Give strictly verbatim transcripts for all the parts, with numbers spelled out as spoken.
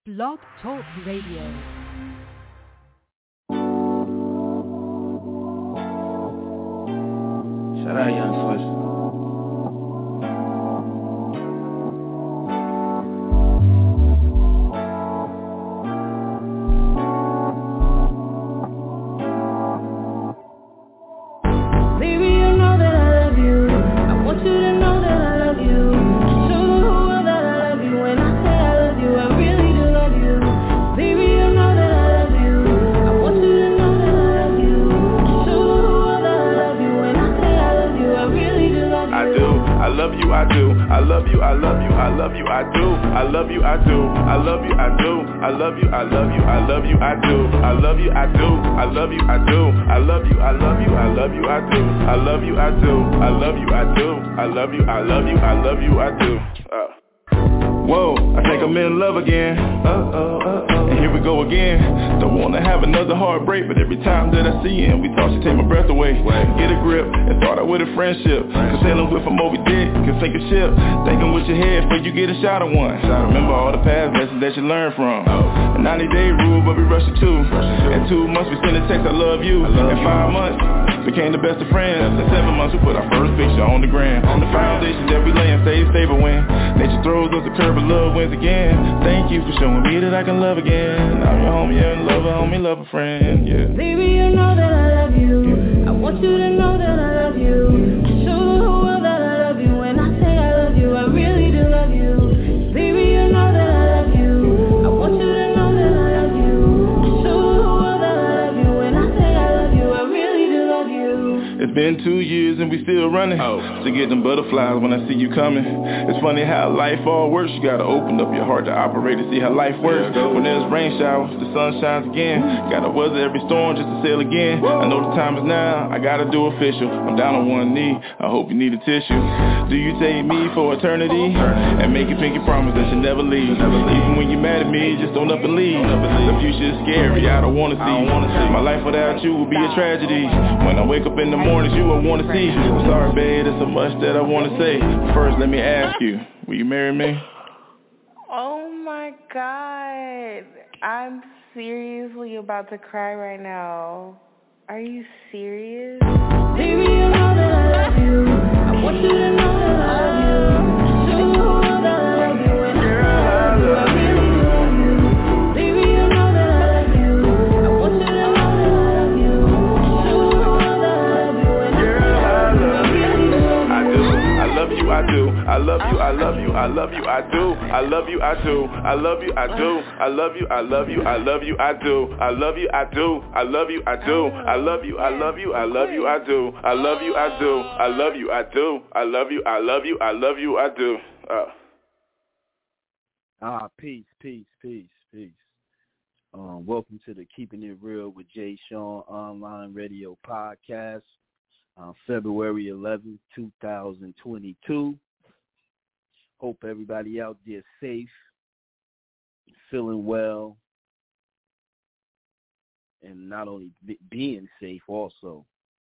Blog Talk Radio. Shout out Young Swiss. I do, I love you, I love you, I love you, I do, I love you, I do, I love you, I do, I love you, I love you, I love you, I do, I love you, I do, I love you, I do, I love you, I love you, I love you, I do, I love you, I do, I love you, I do, I love you, I love you, I love you, I do. Uh. Whoa, I think I'm in love again. Uh-oh, uh-oh. And here we go again. Don't wanna have another heartbreak, but every time that I see him, we thought she'd take my breath away. Get a grip and thought I with a friendship. Cause sailing with a Moby Dick can sink a ship. Thinking with your head before you get a shot of one. Remember all the past lessons that you learned from. A ninety day rule, but we rushed it too. In two months we sent a text, I love you. In five months, became the best of friends. In seven months we put our first picture on the gram. On the foundation that we lay and stay stable when nature throws us a curve. Love wins again. Thank you for showing me that I can love again. I'm your homie and lover, homie, lover, friend, yeah. Baby, you know that I love you. I want you to know that I love you. Show the whole world that I love you. When I say I love you, I really do love you. Baby, you know that I love you. I want you to know that I love you. Show the whole world that I love you. When I say I love you, I really do love you. It's been two years and we still running. Oh. To get them butterflies when I see you coming. It's funny how life all works. You gotta open up your heart to operate to see how life works. When there's rain showers, the sun shines again. Gotta weather every storm just to sail again. I know the time is now, I gotta do official. I'm down on one knee, I hope you need a tissue. Do you take me for eternity? And make a pinky promise that you never leave. Even when you're mad at me, just don't up and leave. The future is scary, I don't wanna see. My life without you will be a tragedy. When I wake up in the mornings, you will wanna see. I'm sorry babe, there's so much that I wanna say. First let me ask you, will you marry me? Oh my God, I'm seriously about to cry right now. Are you serious? Baby, you know that I love you. I want you to know that I love you. Show the whole world that I love you. And I love you, I really do love you. Baby, you know that I love you. I want you to know that I love you. Show the whole world that I love you. And I love you, I really do love you. I do, I love you, I do. I love you, I love you, I love you, I do. I love you, I do. I love you, I do. I love you, I love you, I love you, I do. I love you, I do. I love you, I do. I love you, I love you, I love you, I do. I love you, I do. I love you, I do. I love you, I love you, I love you, I do. Uh. Ah, peace, peace, peace, peace. Um, welcome to the Keeping It Real with Jay Sean Online Radio Podcast. Uh, February eleventh, twenty twenty-two. Hope everybody out there safe, feeling well, and not only be- being safe also.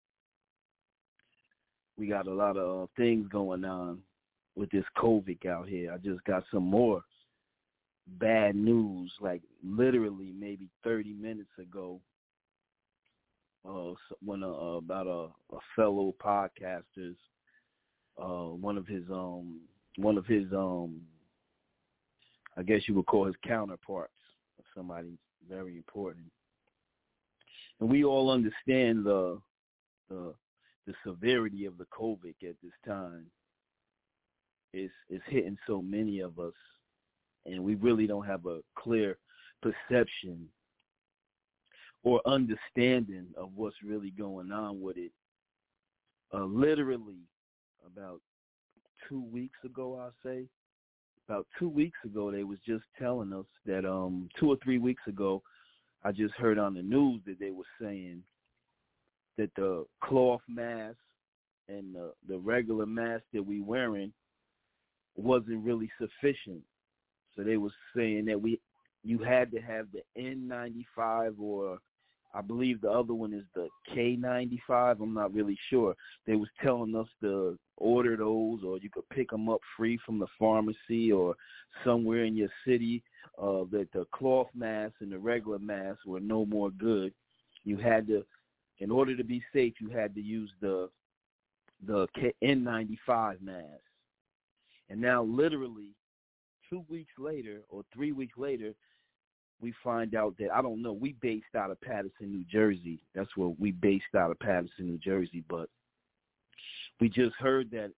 We got a lot of uh, things going on with this COVID out here. I just got some more bad news, like literally maybe thirty minutes ago. Uh, when uh, about a, a fellow podcaster's, uh, one of his um, one of his um, I guess you would call his counterparts, somebody very important, and we all understand the the the severity of the COVID at this time. It's it's hitting so many of us, and we really don't have a clear perception or understanding of what's really going on with it. Uh, literally, about two weeks ago, I'll say, about two weeks ago, they was just telling us that um, two or three weeks ago, I just heard on the news that they were saying that the cloth mask and the, the regular mask that we wearing wasn't really sufficient. So they was saying that we you had to have the N ninety-five, or I believe the other one is the K ninety-five. I'm not really sure. They was telling us to order those, or you could pick them up free from the pharmacy or somewhere in your city. uh, that the cloth masks and the regular masks were no more good. You had to, in order to be safe, you had to use the the N ninety-five mask. And now, literally, two weeks later or three weeks later, we find out that, I don't know, we based out of Paterson, New Jersey. That's where we based out of Paterson, New Jersey. But we just heard that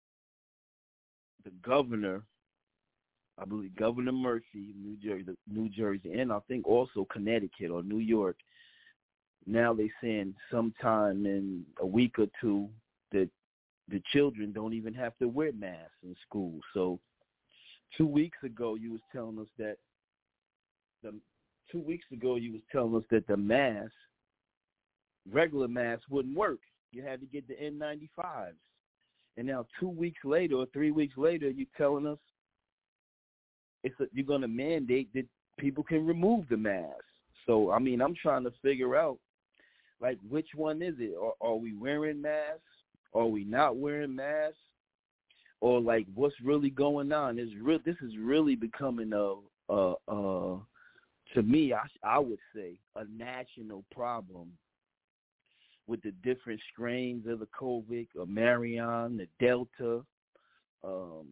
the governor, I believe Governor Murphy, New Jersey, New Jersey, and I think also Connecticut or New York, now they're saying sometime in a week or two that the children don't even have to wear masks in school. So two weeks ago you was telling us that the two weeks ago you was telling us that the mask, regular masks, wouldn't work. You had to get the N ninety-fives. And now two weeks later or three weeks later, you're telling us it's a, you're going to mandate that people can remove the mask. So, I mean, I'm trying to figure out, like, which one is it? Are, are we wearing masks? Are we not wearing masks? Or, like, what's really going on? Is real. This is really becoming a, a, a to me, I, I would say, a national problem with the different strains of the COVID, or Marion, the Delta, um,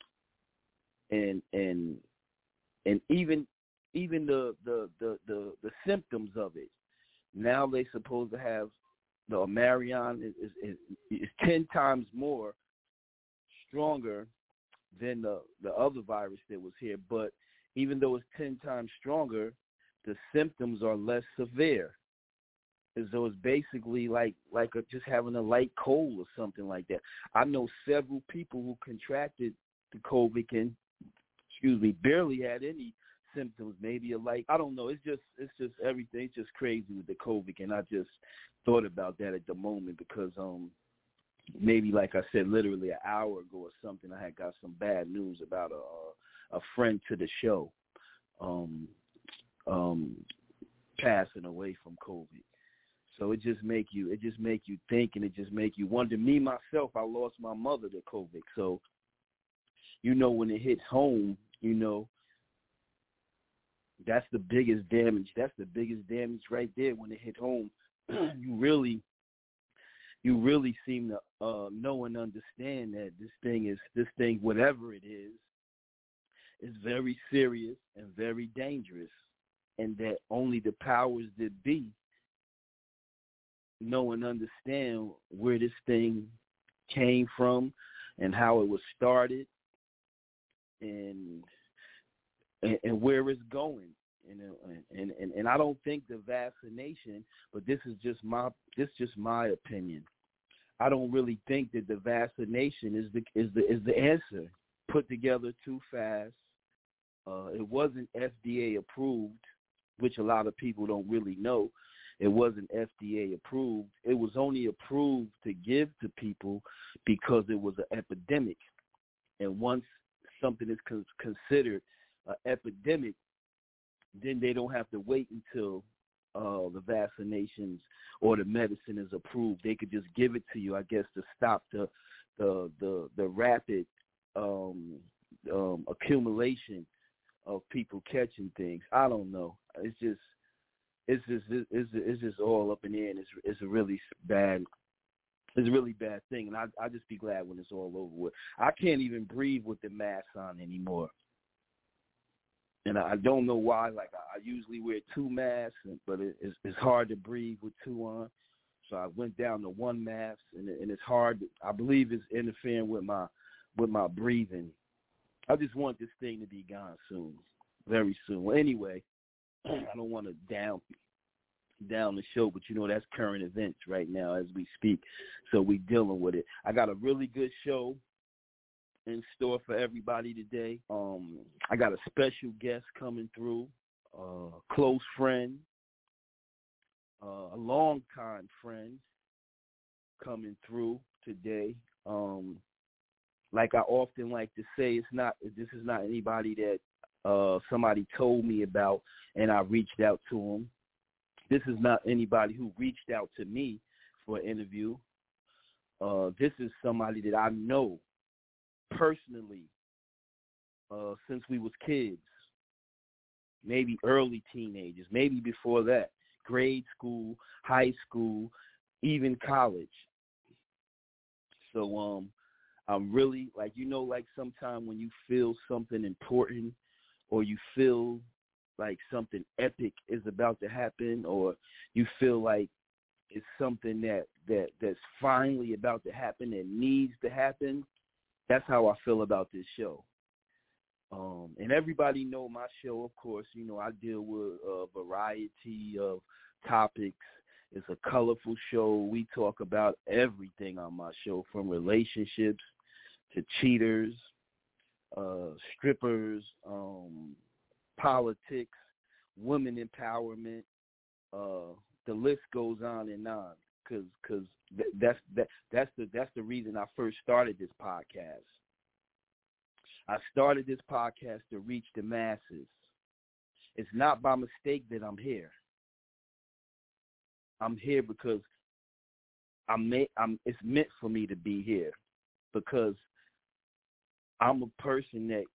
and and and even even the the, the, the the symptoms of it. Now they supposed to have the Marion is, is, is ten times more stronger than the, the other virus that was here. But even though it's ten times stronger, the symptoms are less severe. As though it's basically like like a, just having a light cold or something like that. I know several people who contracted the COVID and, excuse me, barely had any symptoms. Maybe a light, I don't know. It's just it's just everything. It's just crazy with the COVID, and I just thought about that at the moment because um maybe like I said, literally an hour ago or something, I had got some bad news about a a friend to the show um um passing away from COVID. So it just make you, it just make you think, and it just make you wonder. Me, myself, I lost my mother to COVID. So, you know, when it hits home, you know, that's the biggest damage. That's the biggest damage right there when it hit home. you really, you really seem to uh, know and understand that this thing is, this thing, whatever it is, is very serious and very dangerous, and that only the powers that be know and understand where this thing came from and how it was started and and, and where it's going. And, and and and I don't think the vaccination, but this is just my this is just my opinion. I don't really think that the vaccination is the is the is the answer. Put together too fast. Uh, it wasn't F D A approved, which a lot of people don't really know. It wasn't F D A approved. It was only approved to give to people because it was an epidemic. And once something is con- considered an epidemic, then they don't have to wait until uh, the vaccinations or the medicine is approved. They could just give it to you, I guess, to stop the the the, the rapid um, um, accumulation of people catching things. I don't know. It's just It's just it's it's just all up in the air, and it's it's a really bad it's a really bad thing, and I I just be glad when it's all over with. I can't even breathe with the mask on anymore, and I don't know why. Like I usually wear two masks, but it, it's it's hard to breathe with two on. So I went down to one mask, and and it's hard. I believe it's interfering with my with my breathing. I just want this thing to be gone soon, very soon. Well, anyway. I don't want to down down the show, but you know that's current events right now as we speak, so we dealing with it. I got a really good show in store for everybody today. Um, I got a special guest coming through, uh, a close friend, uh, a longtime friend coming through today. Um, like I often like to say, it's not. This is not anybody that Uh, somebody told me about and I reached out to him. This is not anybody who reached out to me for an interview. Uh, this is somebody that I know personally uh, since we was kids. maybe early teenagers, maybe before that, grade school, high school, even college. So um, I'm really, like, you know, like sometime when you feel something important or you feel like something epic is about to happen, or you feel like it's something that, that that's finally about to happen and needs to happen, that's how I feel about this show. Um, and everybody know my show, of course. You know, I deal with a variety of topics. It's a colorful show. We talk about everything on my show, from relationships to cheaters, uh, strippers, um, politics, women empowerment. Uh, the list goes on and on, because because th- that's that that's the that's the reason I first started this podcast. I started this podcast to reach the masses. It's not by mistake that I'm here. I'm here because I'm, ma- I'm it's meant for me to be here, because I'm a person that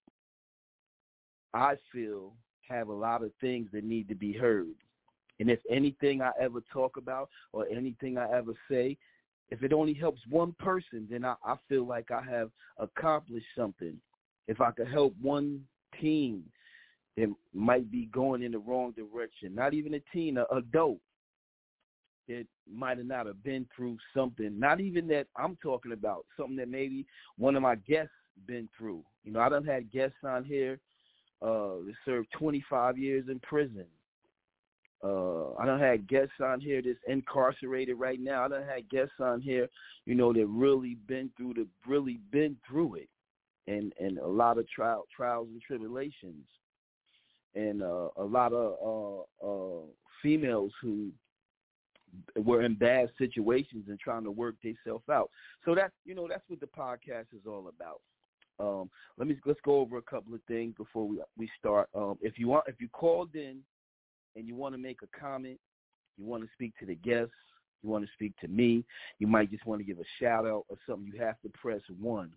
I feel have a lot of things that need to be heard. And if anything I ever talk about or anything I ever say, if it only helps one person, then I, I feel like I have accomplished something. If I could help one teen that might be going in the wrong direction, not even a teen, an adult that might have not have been through something, not even that I'm talking about, something that maybe one of my guests been through. You know, I done had guests on here uh, that served twenty-five years in prison. Uh, I done had guests on here that's incarcerated right now. I done had guests on here, you know, that really been through the really been through it. And, and a lot of trial, trials and tribulations, and uh, a lot of uh, uh, females who were in bad situations and trying to work themselves out. So that's, you know, that's what the podcast is all about. Um, let me let's go over a couple of things before we we start. Um, if you want, if you called in and you want to make a comment, you want to speak to the guests, you want to speak to me, you might just want to give a shout out or something, you have to press one.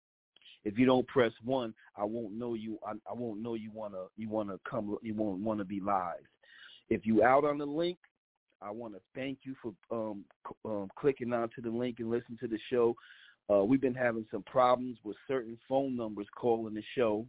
If you don't press one, I won't know you. I, I won't know you wanna you wanna come. You won't want to be live. If you out on the link, I want to thank you for um, um, clicking onto the link and listening to the show. Uh, we've been having some problems with certain phone numbers calling the show,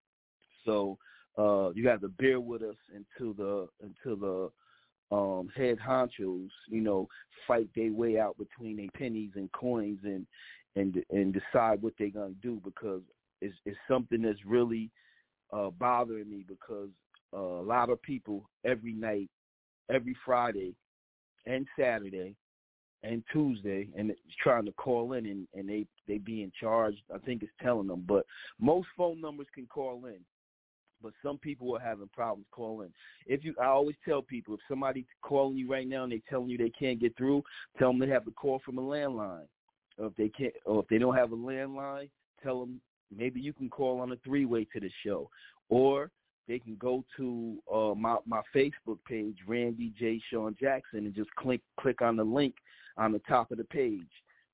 so uh, you have to bear with us until the until the um, head honchos, you know, fight their way out between their pennies and coins and. and and decide what they're going to do, because it's, it's something that's really uh, bothering me, because uh, a lot of people every night, every Friday and Saturday and Tuesday, and it's trying to call in, and, and they, they being charged. I think it's telling them. But most phone numbers can call in, but some people are having problems calling. If you, I always tell people, if somebody's calling you right now and they're telling you they can't get through, tell them they have to call from a landline. Or if they can't, or if they don't have a landline, tell them maybe you can call on a three-way to the show, or they can go to uh, my my Facebook page, Randy J. Sean Jackson, and just click click on the link on the top of the page,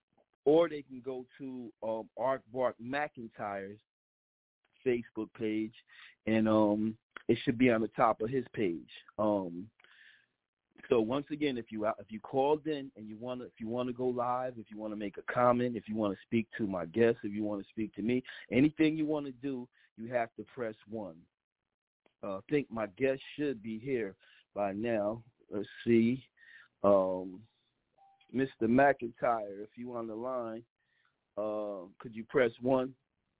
or they can go to um, Art Bark McIntyre's Facebook page, and um, it should be on the top of his page. Um, So once again, if you if you called in and you want to, if you want to go live, if you want to make a comment, if you want to speak to my guest, if you want to speak to me, anything you want to do, you have to press one. Uh, I think my guest should be here by now. Let's see, um, Mister McIntyre, if you on the line, uh, could you press one?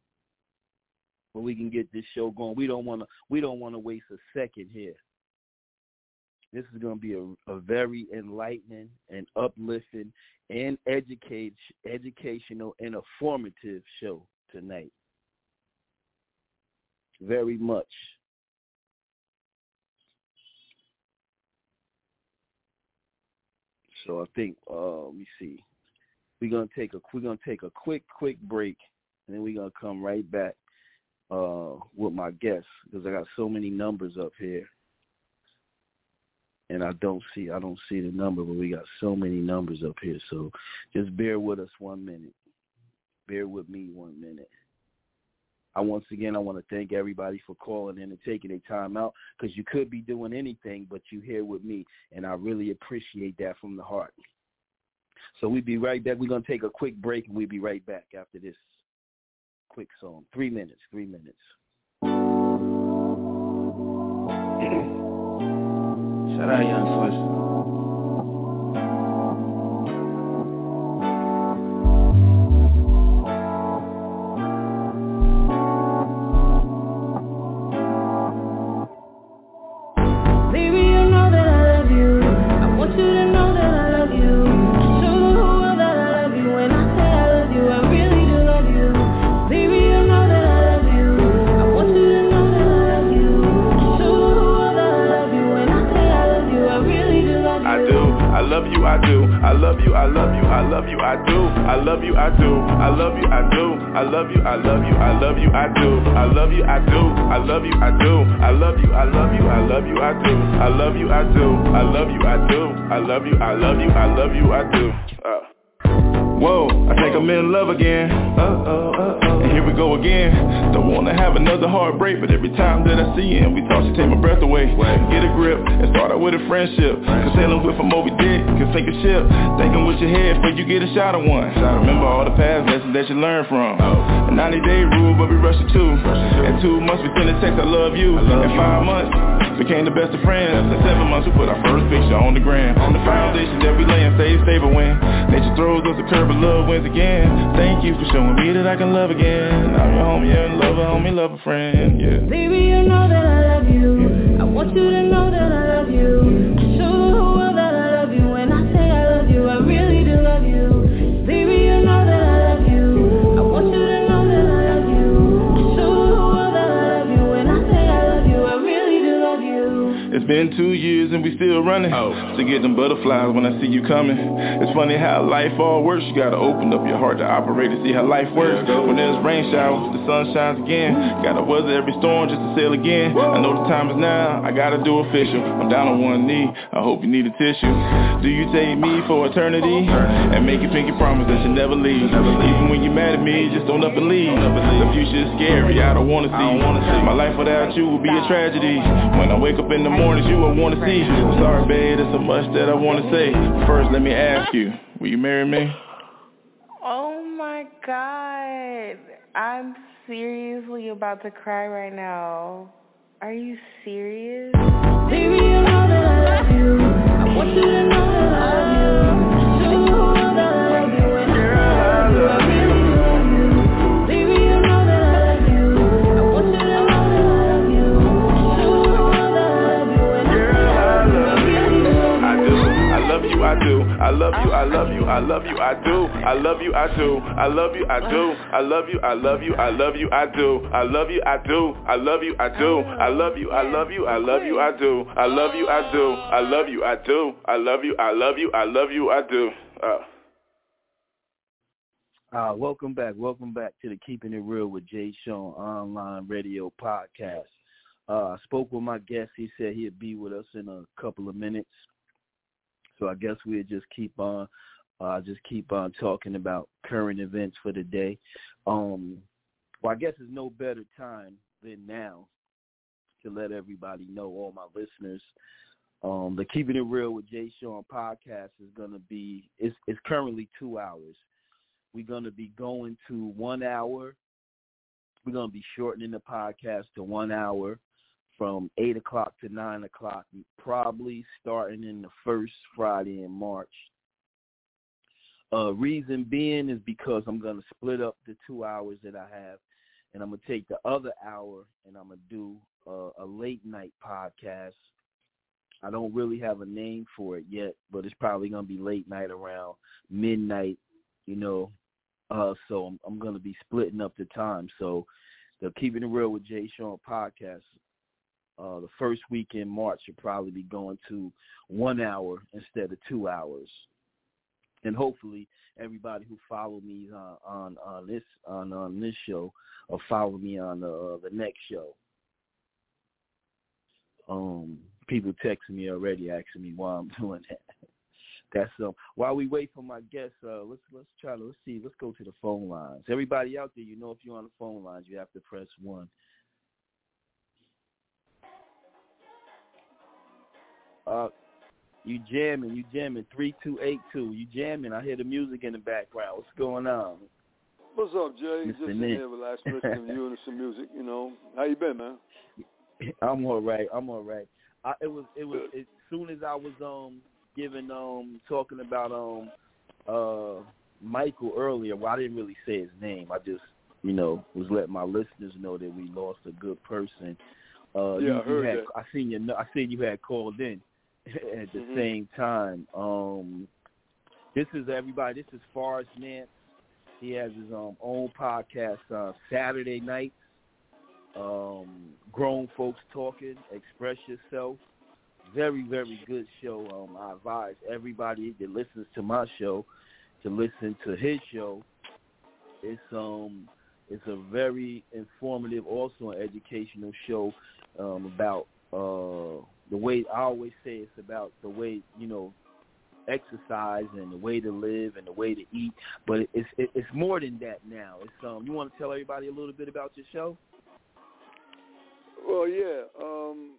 Well, we can get this show going. We don't want to. We don't want to waste a second here. This is going to be a, a very enlightening and uplifting and educate, educational and informative show tonight. Very much. So I think, uh, let me see. We're gonna take a we're gonna take a quick quick break, and then we're gonna come right back uh, with my guests, because I got so many numbers up here. And I don't see I don't see the number, but we got so many numbers up here. So just bear with us one minute. Bear with me one minute. I once again, I want to thank everybody for calling in and taking their time out, because you could be doing anything, but you're here with me, and I really appreciate that from the heart. So we'll be right back. We're going to take a quick break, and we'll be right back after this quick song. Three minutes, three minutes. Shout out Young Swiss. I do. I love you, I love you, I love you, I do. I love you, I do. I love you, I do. I love you, I love you, I love you, I do. I love you, I do. I love you, I do. I love you, I love you, I love you, I do. I love you, I do. I love you, I do. I love you, I love you, I love you, I do. Uh. Whoa, I think I'm in love again. Uh-oh, uh-oh. And here we go again. Don't wanna have another heartbreak, but every time that I see him, we talk, she take my breath away. Get a grip and start out with a friendship. Cause sailing with a Moby Dick can sink a ship. Thinking with your head before you get a shot of one. Remember all the past lessons that you learned from. A ninety day rule, but we rush it too. In two months we send a text, I love you. In five months, became the best of friends. In seven months we put our first picture on the gram. On the foundation that we lay and stay stable when nature throws us a curve, but love wins again. Thank you for showing me that I can love again. I'm your homie and lover, homie, lover, friend, yeah. Baby, you know that I love you. I want you to know that I love you. Show the whole world that I love you. When I say I love you, I really do love you. Baby, you know that I love you. I want you to know that I love you. Show the whole world that I love you. When I say I love you, I really do love you. It's been two years and we still running. Oh. To get them butterflies when I see you coming. It's funny how life all works. You gotta open up your heart to operate and see how life works. When there's rain showers, the sun shines again. Gotta weather every storm just to sail again. I know the time is now, I gotta do official. I'm down on one knee, I hope you need a tissue. Do you take me for eternity? And make a pinky promise that you never leave. Even when you're mad at me, just don't up and leave. The future is scary, I don't wanna see. My life without you will be a tragedy. When I wake up in the mornings, you will wanna see. I'm sorry, babe, there's so much that I wanna say. First, let me ask you, will you marry me? Oh my God. I'm seriously about to cry right now. Are you serious? Baby, you know that I love you. I want you to know that I love you. Show the whole world that I love you. And I love you, I really do love you. Baby, you know that I love you. I want you to know that I love you. Show the whole world that I love you. And I love you, I really do love you. I do. I love you, I do. I love you, I love you, I love you, I do. I love you, I do. I love you, I do. I love you, I love you, I love you, I do. I love you, I do. I love you, I do. I love you, I love you, I love you, I do. I love you, I do. I love you, I do. I love you, I love you, I love you, I do. Uh. Uh, welcome back. Welcome back to the Keeping It Real with Jay Sean online radio podcast. Uh, I spoke with my guest. He said he'd be with us in a couple of minutes. So I guess we'll just keep on, uh, just keep on talking about current events for the day. Um, well, I guess there's no better time than now to let everybody know, all my listeners. Um, the Keeping It Real with Jay Sean podcast is going to be, it's, it's currently two hours. We're going to be going to one hour. We're going to be shortening the podcast to one hour from eight o'clock to nine o'clock, probably starting in the first Friday in March. Uh, reason being is because I'm going to split up the two hours that I have, and I'm going to take the other hour and I'm going to do uh, a late night podcast. I don't really have a name for it yet, but it's probably going to be late night around midnight, you know. Uh, so I'm, I'm going to be splitting up the time. So the Keeping It Real with Jay Sean podcast, uh, the first week in March, will probably be going to one hour instead of two hours. And hopefully everybody who followed me uh, on on this on, on this show will follow me on the, uh, the next show. Um, people texting me already asking me why I'm doing that. That's um. While we wait for my guests, uh, let's let's try to let's see. Let's go to the phone lines. Everybody out there, you know, if you're on the phone lines, you have to press one. Uh, you jamming, you jamming. Three two eight two. You jamming. I hear the music in the background. What's going on? What's up, Jay? Mister Just in here relaxing, listening to you and some music. You know, how you been, man? I'm all right. I'm all right. I, it was it was as soon as I was um giving um talking about um uh Michael earlier. Well, I didn't really say his name. I just you know was letting my listeners know that we lost a good person. Uh, yeah, you, I heard you had, that. I seen you. I seen you had called in at the mm-hmm. same time. Um, this is everybody. This is Forrest Nance. He has his um, own podcast uh, Saturday nights. Um, Grown Folks Talking, Express Yourself. Very, very good show. Um, I advise everybody that listens to my show to listen to his show. It's um, it's a very informative, also an educational show um, about uh, the way I always say it's about the way you know. exercise and the way to live and the way to eat, but it's it, it's more than that now. It's um. You want to tell everybody a little bit about your show? Well, yeah. Um,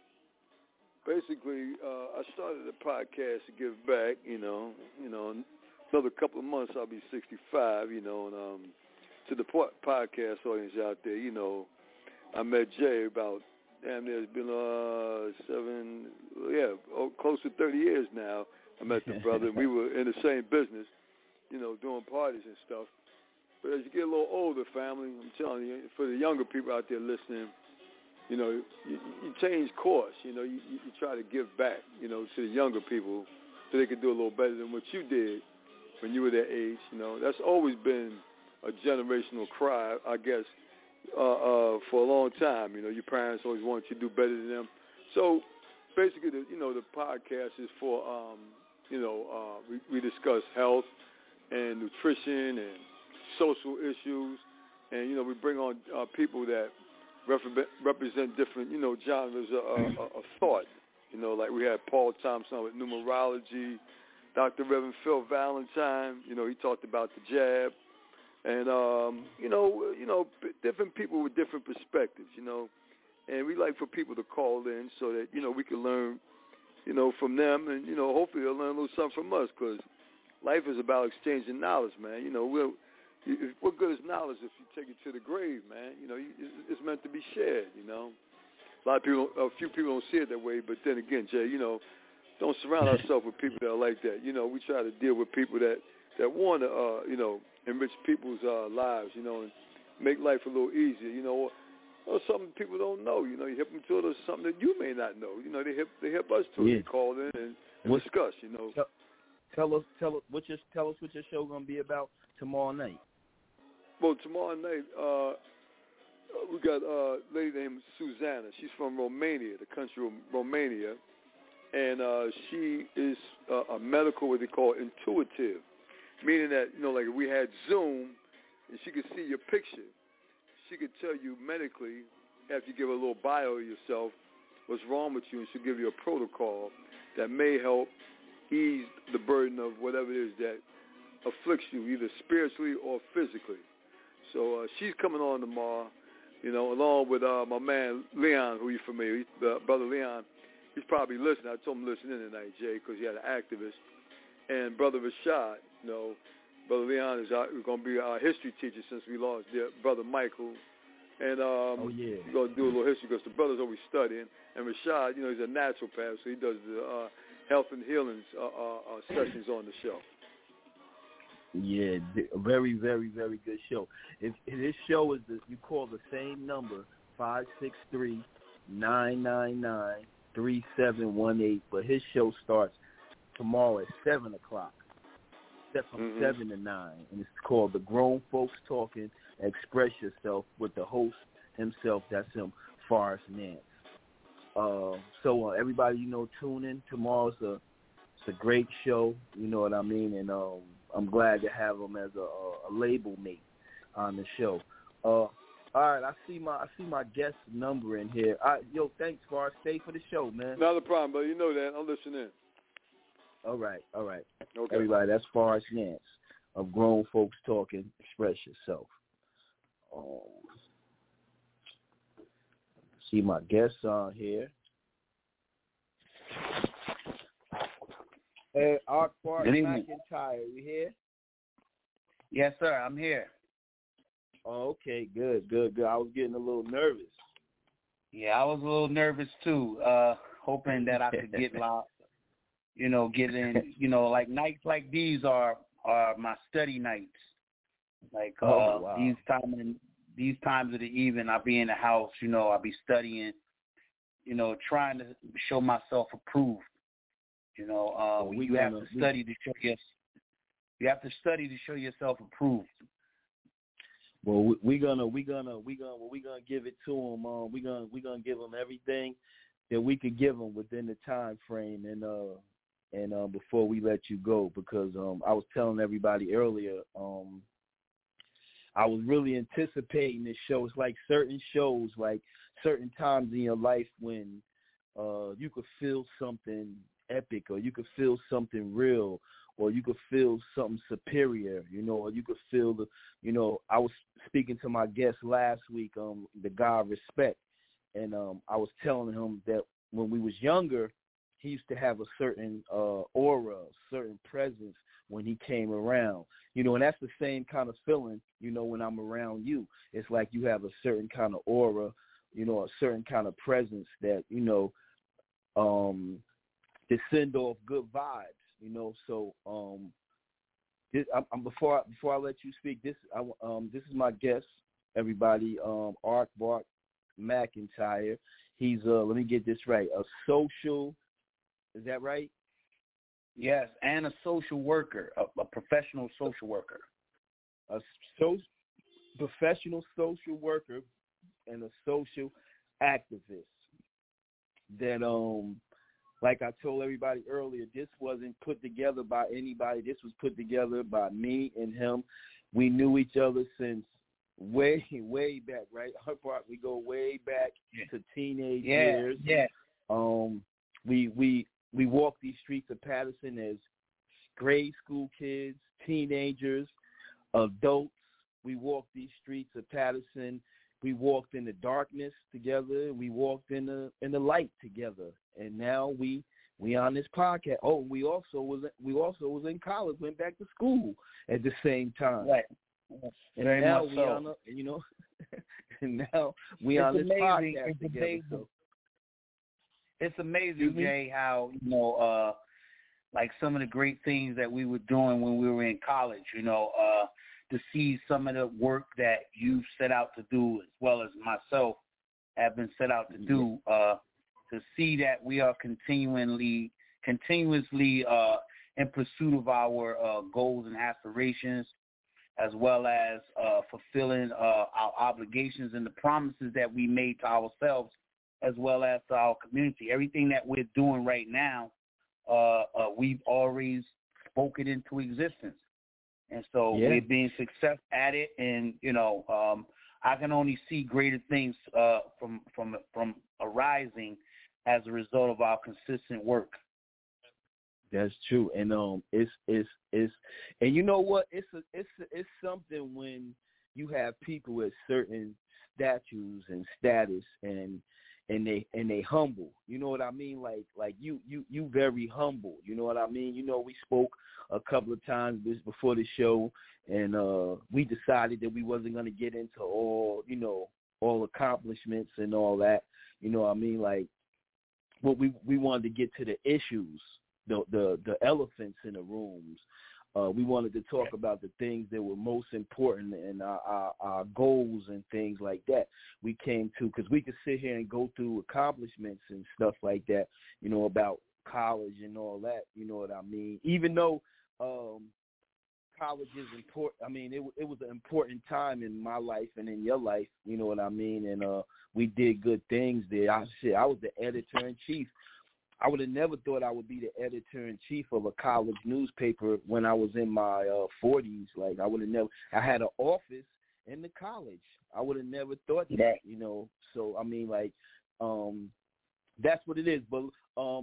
basically, uh, I started a podcast to give back. You know, you know, another couple of months I'll be sixty-five. You know, and um, to the po- podcast audience out there, you know, I met Jay about damn near it's been uh seven, yeah, oh, close to thirty years now. I met the brother, and we were in the same business, you know, doing parties and stuff. But as you get a little older, family, I'm telling you, for the younger people out there listening, you know, you, you change course. You know, you, you try to give back, you know, to the younger people so they can do a little better than what you did when you were their age. You know, that's always been a generational cry, I guess, uh, uh, for a long time. You know, your parents always wanted you to do better than them. So basically, the, you know, the podcast is for, um, you know, uh, we, we discuss health and nutrition and social issues. And, you know, we bring on uh, people that rep- represent different, you know, genres of, uh, of thought. You know, like we had Paul Thompson with numerology, Doctor Reverend Phil Valentine, you know, he talked about the jab. And, um, you know, you know, different people with different perspectives, you know. And we like for people to call in so that, you know, we can learn, you know, from them. And, you know, hopefully they'll learn a little something from us because life is about exchanging knowledge, man. You know, we'll, what good is knowledge if you take it to the grave, man? You know, it's meant to be shared, you know. A lot of people, a few people don't see it that way. But then again, Jay, you know, don't surround ourselves with people that are like that. You know, we try to deal with people that, that want to, uh, you know, enrich people's uh, lives, you know, and make life a little easier, you know. Well, some people don't know. You know, you hip them to it or something that you may not know. You know, they hip they hip us to it. Yeah. They call in and, and discuss. You know. Tell, tell us, tell us what your tell us what your show gonna be about tomorrow night. Well, tomorrow night uh, we got a lady named Susanna. She's from Romania, the country of Romania, and uh, she is uh, a medical what they call intuitive, meaning that you know, like if we had Zoom and she could see your picture. She could tell you medically, after you give her a little bio of yourself, what's wrong with you, and she'll give you a protocol that may help ease the burden of whatever it is that afflicts you, either spiritually or physically. So uh, she's coming on tomorrow, you know, along with uh, my man Leon, who you're familiar with, uh, Brother Leon. He's probably listening. I told him to listen in tonight, Jay, because he had an activist. And Brother Rashad, you know, Brother Leon is our, going to be our history teacher since we lost dear Brother Michael. And um, oh, yeah. he's going to do a little history because the brother's always studying. And Rashad, you know, he's a naturopath, so he does the uh, health and healing uh, uh, uh, sessions on the show. Yeah, very, very, very good show. If, if this show is the, you call the same number, five six three, nine nine nine, three seven one eight, but his show starts tomorrow at seven o'clock, from mm-hmm. seven to nine, and it's called The Grown Folks Talking, Express Yourself, with the host himself, that's him, Forrest Nance. Uh, so uh, everybody, you know, tune in. Tomorrow's a, it's a great show, you know what I mean, and um, I'm glad to have him as a, a, a label mate on the show. Uh, all right, I see my I see my guest number in here. All right, yo, thanks, Forrest. Stay for the show, man. Not a problem, but you know that. I'm listening. All right, all right. Okay. Everybody, that's Forrest Nance of Grown Folks Talking. Express yourself. Um, see my guests on here. Hey, Art Park McIntyre, you here? Yes, sir. I'm here. Oh, okay, good, good, good. I was getting a little nervous. Yeah, I was a little nervous too, uh, hoping that I could get locked, you know, get in, you know, like nights like these are are my study nights. Like uh, oh, wow. these time these times of the evening, I'll be in the house, you know, I'll be studying, you know, trying to show myself approved. You know, uh, well, we you have gonna, to study to show your, you have to study to show yourself approved. Well, we, we gonna we gonna we gonna we gonna give it to them. Um, we gonna we gonna give them everything that we could give them within the time frame, and uh and uh, before we let you go, because um I was telling everybody earlier, um I was really anticipating this show. It's like certain shows, like certain times in your life when uh you could feel something epic, or you could feel something real, or you could feel something superior, you know, or you could feel the, you know, I was speaking to my guest last week, um, the guy Respect, and um, I was telling him that when we was younger, he used to have a certain uh, aura, a certain presence when he came around, you know, and that's the same kind of feeling, you know, when I'm around you. It's like you have a certain kind of aura, you know, a certain kind of presence that, you know, um, to send off good vibes, you know. So um, this, I'm, I'm before I, before I let you speak, this I, um, this is my guest, everybody, um, Art Bart McIntyre. He's uh, let me get this right, a social, is that right? Yes, and a social worker, a, a professional social worker, a so, professional social worker, and a social activist. That um. Like I told everybody earlier, this wasn't put together by anybody. This was put together by me and him. We knew each other since way, way back, right? We go way back yeah. to teenage yeah, years. Yeah. Um, we we we walked these streets of Patterson as grade school kids, teenagers, adults. We walked these streets of Patterson. We walked in the darkness together. We walked in the in the light together, and now we we on this podcast. Oh, we also was we also was in college. Went back to school at the same time. Right. And Very now much we so. on a, you know, and now we it's on this amazing. podcast it's together. Amazing. So. It's amazing, Jay, how you know, uh, like some of the great things that we were doing when we were in college. You know. Uh, to see some of the work that you set out to do, as well as myself have been set out to do, uh, to see that we are continually, continuously uh, in pursuit of our uh, goals and aspirations, as well as uh, fulfilling uh, our obligations and the promises that we made to ourselves, as well as to our community. Everything that we're doing right now, uh, uh, we've always spoken into existence. And so yeah. we're being success at it, and you know, um, I can only see greater things uh, from from from arising as a result of our consistent work. That's true, and um, it's it's it's, and you know what? It's a, it's a, it's something when you have people with certain statues and status, and and they and they humble. You know what I mean? Like like you you you very humble. You know what I mean? You know, we spoke a couple of times before the show, and uh, we decided that we wasn't going to get into all, you know, all accomplishments and all that. You know what I mean? Like, what we we wanted to get to the issues, the the, the elephants in the rooms. Uh, we wanted to talk about the things that were most important and our, our, our goals and things like that. We came to, because we could sit here and go through accomplishments and stuff like that, you know, about college and all that, you know what I mean? Even though um, college is important, I mean, it, it was an important time in my life and in your life, you know what I mean? And uh, we did good things there. I, shit, I was the editor-in-chief. I would have never thought I would be the editor-in-chief of a college newspaper when I was in my uh, forties. Like, I would have never – I had an office in the college. I would have never thought that, you know. So, I mean, like, um, that's what it is. But um, before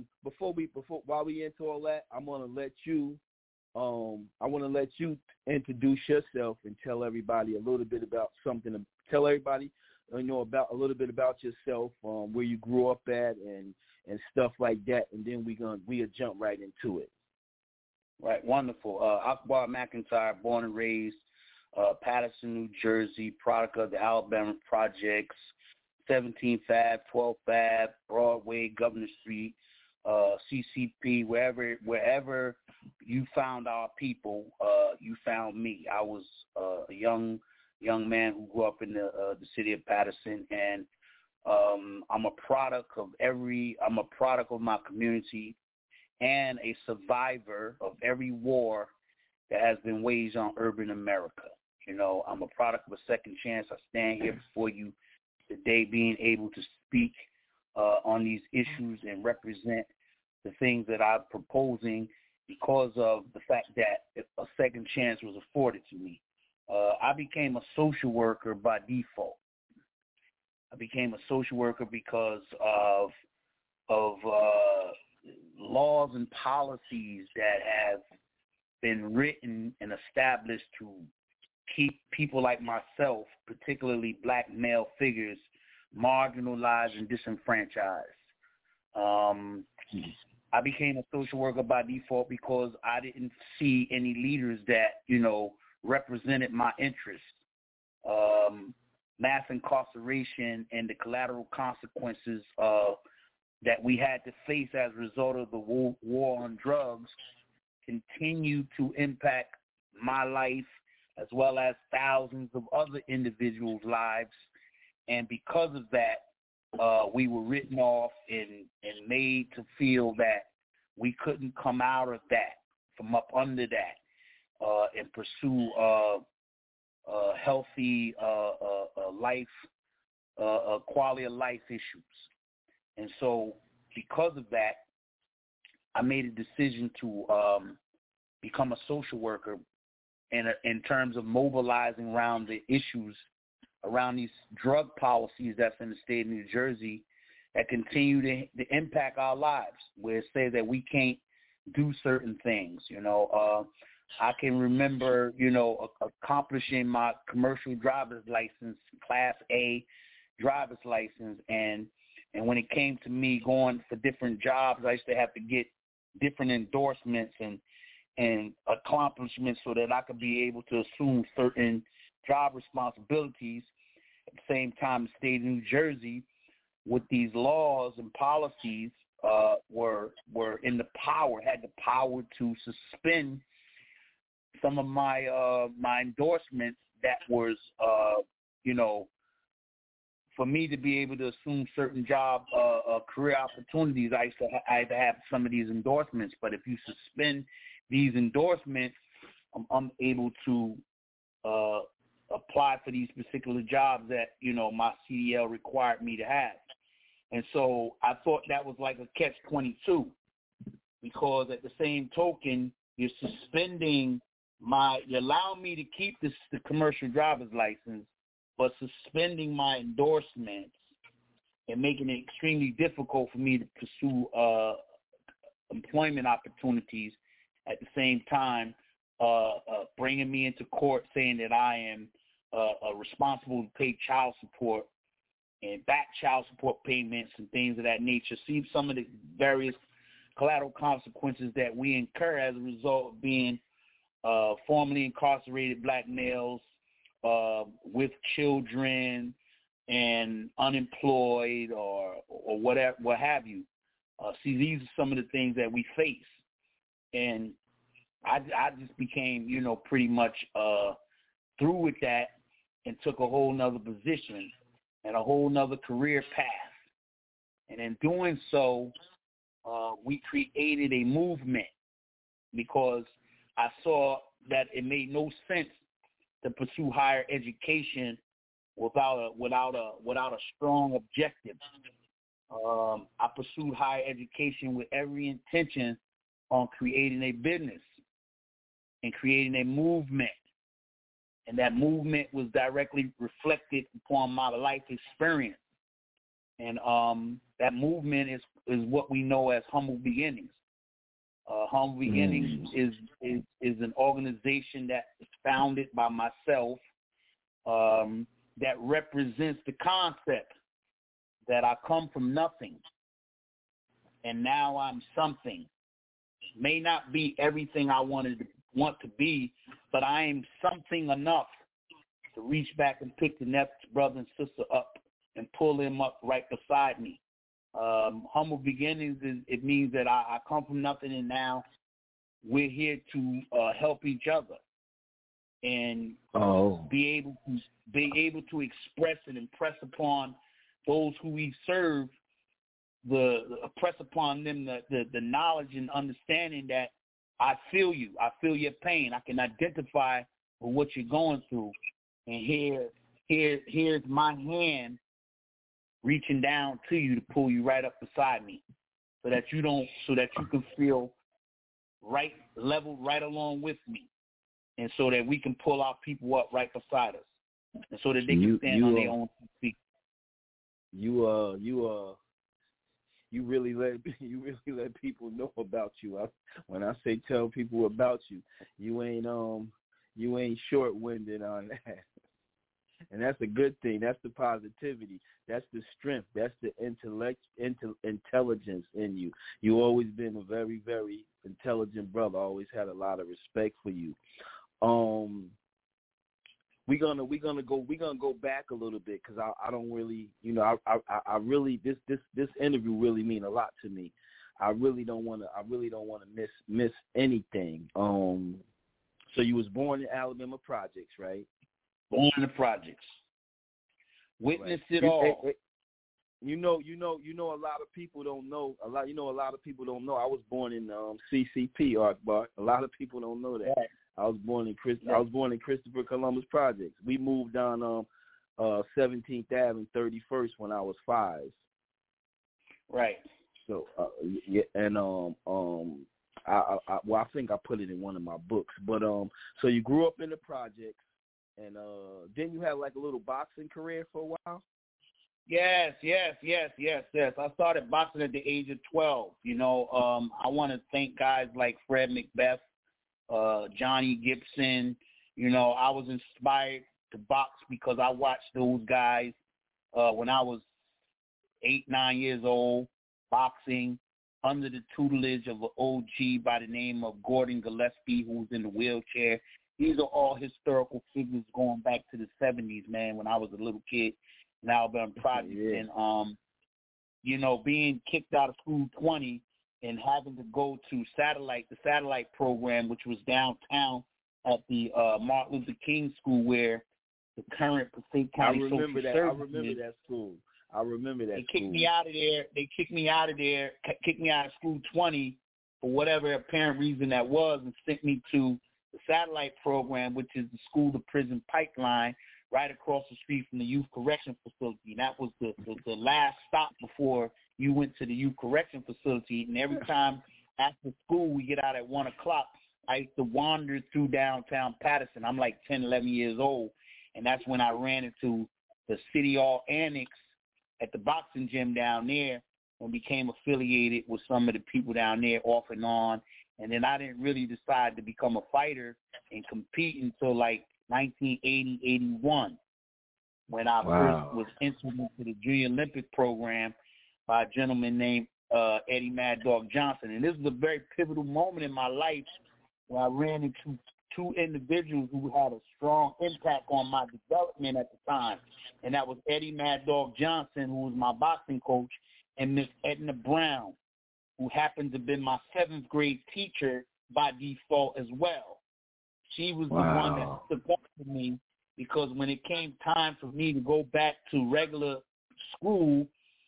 before we before while we into all that, I'm gonna let you. Um, I want to let you introduce yourself and tell everybody a little bit about something. Tell everybody, you know, about a little bit about yourself, um, where you grew up at, and and stuff like that. And then we gonna we jump right into it. Right, wonderful. Uh, Akbar McIntyre, born and raised uh, Paterson, New Jersey, product of the Alabama Projects, seventeen Fab, twelve Fab, Broadway, Governor Street, uh, C C P, wherever wherever you found our people, uh, you found me. I was uh, a young young man who grew up in the uh, the city of Paterson, and um, I'm a product of every. I'm a product of my community, and a survivor of every war that has been waged on urban America. You know, I'm a product of a second chance. I stand here before you today being able to speak uh, on these issues and represent the things that I'm proposing because of the fact that a second chance was afforded to me. Uh, I became a social worker by default. I became a social worker because of of uh, laws and policies that have been written and established to keep people like myself, particularly black male figures, marginalized and disenfranchised. Um, I became a social worker by default because I didn't see any leaders that, you know, represented my interests. Um, mass incarceration and the collateral consequences uh, that we had to face as a result of the war, war on drugs continue to impact my life as well as thousands of other individuals' lives. And because of that, uh, we were written off and, and made to feel that we couldn't come out of that, from up under that, uh, and pursue uh, uh, healthy uh, uh, uh, life, uh, uh, quality of life issues. And so because of that, I made a decision to um, become a social worker in, a, in terms of mobilizing around the issues around these drug policies that's in the state of New Jersey that continue to, to impact our lives, where it says that we can't do certain things. You know, uh, I can remember, you know, accomplishing my commercial driver's license, Class A driver's license, and and when it came to me going for different jobs, I used to have to get different endorsements and and accomplishments so that I could be able to assume certain job responsibilities. At the same time, the state of New Jersey, with these laws and policies, uh, were were in the power, had the power to suspend some of my uh, my endorsements that was, uh, you know, for me to be able to assume certain job uh, uh, career opportunities. I used to ha- I had to have some of these endorsements, but if you suspend these endorsements, I'm, I'm able to uh, apply for these particular jobs that, you know, my C D L required me to have. And so I thought that was like a catch twenty-two, because at the same token, you're suspending my, you allow me to keep this, the commercial driver's license, but suspending my endorsements and making it extremely difficult for me to pursue uh, employment opportunities. At the same time, uh, uh, bringing me into court saying that I am uh, uh, responsible to pay child support and back child support payments and things of that nature. See some of the various collateral consequences that we incur as a result of being uh, formerly incarcerated black males uh, with children and unemployed or or whatever, what have you. Uh, see, these are some of the things that we face. And I, I just became, you know, pretty much uh, through with that and took a whole nother position and a whole nother career path. And in doing so, uh, we created a movement because I saw that it made no sense to pursue higher education without a without a without a strong objective. Um, I pursued higher education with every intention on creating a business and creating a movement. And that movement was directly reflected upon my life experience. And um, that movement is, is what we know as Humble Beginnings. Uh, Humble Beginnings mm. is, is is an organization that is founded by myself um, that represents the concept that I come from nothing and now I'm something. May not be everything I wanted to want to be, but I am something enough to reach back and pick the next brother and sister up and pull them up right beside me. Um, humble beginnings, is, it means that I, I come from nothing and now we're here to uh, help each other and oh. be able to be able to express and impress upon those who we serve, the, the press upon them the, the, the knowledge and understanding that I feel you, I feel your pain, I can identify with what you're going through, and here, here, here's my hand reaching down to you to pull you right up beside me, so that you don't, so that you can feel right level, right along with me, and so that we can pull our people up right beside us, and so that they you, can stand you, on uh, their own feet. You uh, you uh, you really let you really let people know about you. I, when I say tell people about you, you ain't um, you ain't short-winded on that. And that's a good thing. That's the positivity. That's the strength. That's the intellect, intel, intelligence in you. You've always been a very, very intelligent brother. I always had a lot of respect for you. Um, we're gonna we're gonna go we're gonna go back a little bit because I, I don't really you know I, I I really this this this interview really mean a lot to me. I really don't want to I really don't want to miss miss anything. Um, so you was born in Alabama Projects, right? Born in the projects. Witnessed right. it all. It, it, you know, you know, you know. A lot of people don't know. A lot, you know, a lot of people don't know. I was born in um, C C P, Art Bar. A lot of people don't know that. Right. I was born in Chris. Yeah. I was born in Christopher Columbus Projects. We moved down um, uh, seventeenth Avenue and thirty-first when I was five. Right. So uh, yeah, and um um I, I well I think I put it in one of my books. But um, so you grew up in the projects. And uh, then you had like a little boxing career for a while? Yes, yes, yes, yes, yes. I started boxing at the age of twelve. You know, um, I want to thank guys like Fred McBeth, uh, Johnny Gibson. You know, I was inspired to box because I watched those guys uh, when I was eight, nine years old, boxing under the tutelage of an O G by the name of Gordon Gillespie, who was in the wheelchair. These are all historical figures going back to the seventies, man, when I was a little kid in Alabama Projects. Yeah. And, um, you know, being kicked out of school twenty and having to go to Satellite, the Satellite program, which was downtown at the uh, Martin Luther King School where the current Passaic County I remember Social that. Service I remember is. that school. I remember that They school. kicked me out of there. They kicked me out of there, kicked me out of school twenty for whatever apparent reason that was, and sent me to the Satellite program, which is the school-to-prison pipeline right across the street from the youth correction facility. That was the, the, the last stop before you went to the youth correction facility. And every time after school we get out at one o'clock, I used to wander through downtown Patterson. I'm like ten, eleven years old, and that's when I ran into the City Hall Annex at the boxing gym down there and became affiliated with some of the people down there off and on. And then I didn't really decide to become a fighter and compete until like nineteen eighty, eighty-one, when I wow. first was entered into the Junior Olympic program by a gentleman named uh, Eddie Mad Dog Johnson. And this was a very pivotal moment in my life where I ran into two individuals who had a strong impact on my development at the time. And that was Eddie Mad Dog Johnson, who was my boxing coach, and Miss Edna Brown, who happened to have been my seventh grade teacher by default as well. She was wow. the one that stuck up for me because when it came time for me to go back to regular school,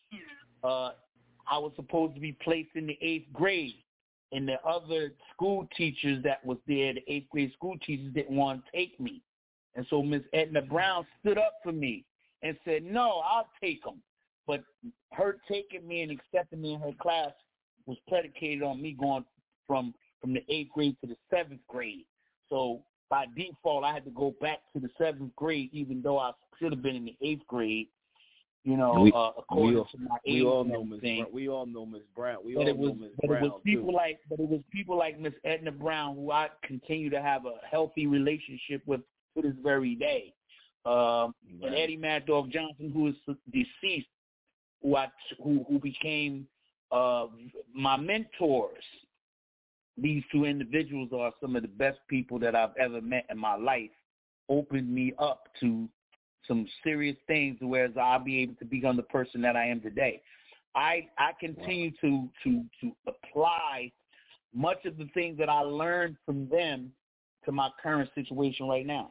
uh, I was supposed to be placed in the eighth grade. And the other school teachers that was there, the eighth grade school teachers, didn't want to take me. And so Miss Edna Brown stood up for me and said, no, I'll take them. But her taking me and accepting me in her class was predicated on me going from, from the eighth grade to the seventh grade. So by default, I had to go back to the seventh grade, even though I should have been in the eighth grade. You know, we, uh, according we all, to my age, we all know Miss thing. Brown. We all know Miss Brown. We but all it was, know Miss but Brown it was people too. like, but it was people like Miss Edna Brown who I continue to have a healthy relationship with to this very day. Um, right. And Eddie Mad Dog Johnson, who is deceased, who I who who became uh, my mentors. These two individuals are some of the best people that I've ever met in my life. Opened me up to some serious things, whereas I'll be able to become the person that I am today. I I continue to to to apply much of the things that I learned from them to my current situation right now.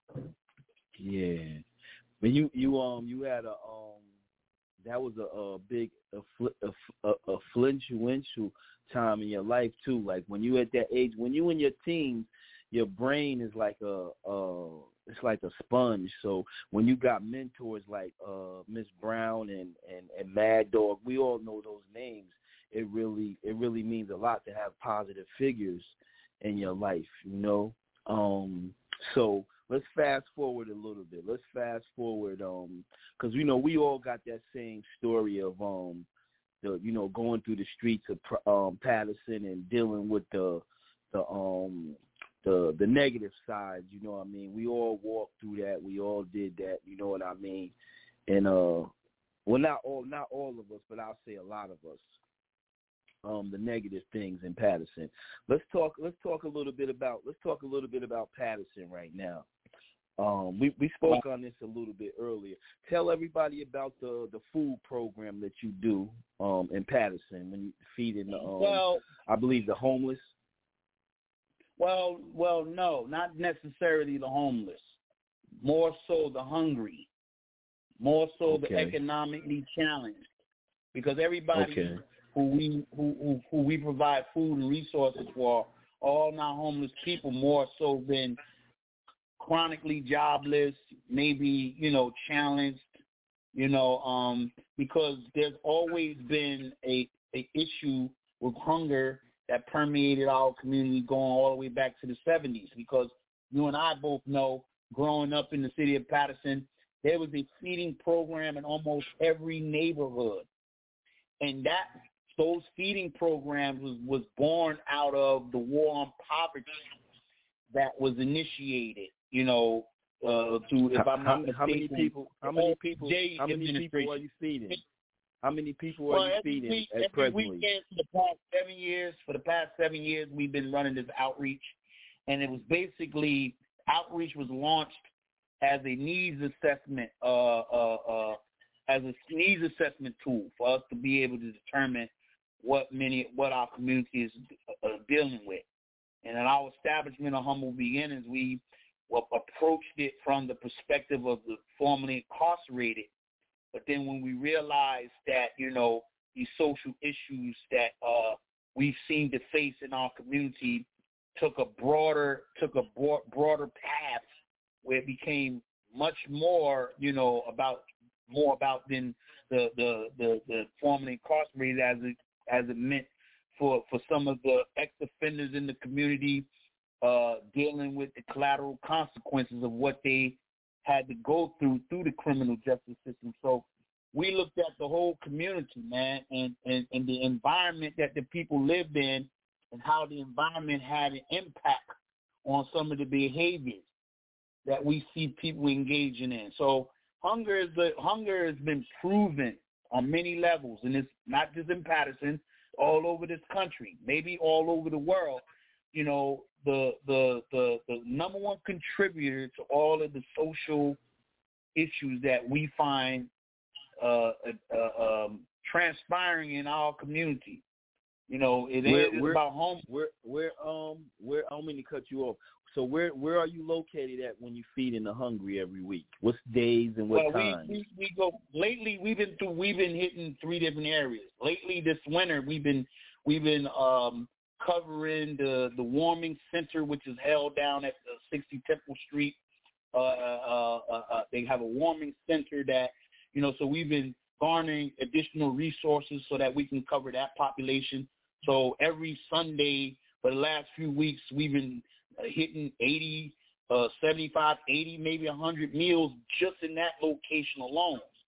Yeah, but you you um you had a um that was a, a big a, a, a influential time in your life too. Like when you at that age, when you in your teens, your brain is like a, a it's like a sponge. So when you got mentors like uh, Miss Brown and, and, and Mad Dog, we all know those names. It really it really means a lot to have positive figures in your life, you know. Um, so let's fast forward a little bit. Let's fast forward, um, because you know we all got that same story of um, the you know going through the streets of um, Patterson and dealing with the the um. The, the negative sides, you know what I mean? We all walked through that. We all did that, you know what I mean? And, uh, well, not all not all of us, but I'll say a lot of us, um, the negative things in Patterson. Let's talk Let's talk a little bit about, let's talk a little bit about Patterson right now. Um, we, we spoke on this a little bit earlier. Tell everybody about the, the food program that you do um, in Patterson when you feed in the, um, well, I believe, the homeless. Well, well, no, not necessarily the homeless. More so the hungry. More so okay. the economically challenged. Because everybody okay. who we who, who who we provide food and resources for, all not homeless people, more so than chronically jobless, maybe you know challenged. You know, um, because there's always been a a issue with hunger that permeated our community going all the way back to the seventies, because you and I both know, growing up in the city of Patterson, there was a feeding program in almost every neighborhood. And that those feeding programs was, was born out of the war on poverty that was initiated, you know, uh, through, if I'm not how, how many people, how many people, how many people are you feeding? How many people well, are you feeding week, at every presently? weekend for the past seven years, for the past seven years, we've been running this outreach, and it was basically outreach was launched as a needs assessment, uh, uh, uh, as a needs assessment tool for us to be able to determine what many, what our community is uh, dealing with. And in our establishment of Humble Beginnings, we well, approached it from the perspective of the formerly incarcerated. But then when we realized that, you know, these social issues that uh, we've seen to face in our community took a broader took a broad, broader path where it became much more, you know, about more about than the the, the, the formerly incarcerated as it as it meant for, for some of the ex-offenders in the community uh, dealing with the collateral consequences of what they had to go through through the criminal justice system. So we looked at the whole community, man, and, and, and the environment that the people lived in and how the environment had an impact on some of the behaviors that we see people engaging in. So hunger is the hunger has been proven on many levels, and it's not just in Patterson, all over this country, maybe all over the world. You know, the the the, the number one contributor to all of the social issues that we find uh, uh, um, transpiring in our community. You know, it where, is where, about home. Where, where, um, where? I'm going to cut you off. So where, where are you located at when you feed in the hungry every week? What days and what well, times? We, we, we go. Lately, we've been through. We've been hitting three different areas. Lately, this winter, we've been we've been um, covering the the warming center, which is held down at the sixty Temple Street. Uh, uh, uh, uh, they have a warming center that, you know, so we've been garnering additional resources so that we can cover that population. So every Sunday for the last few weeks, we've been uh, hitting eighty, uh, seventy-five, eighty, maybe one hundred meals just in that location alone.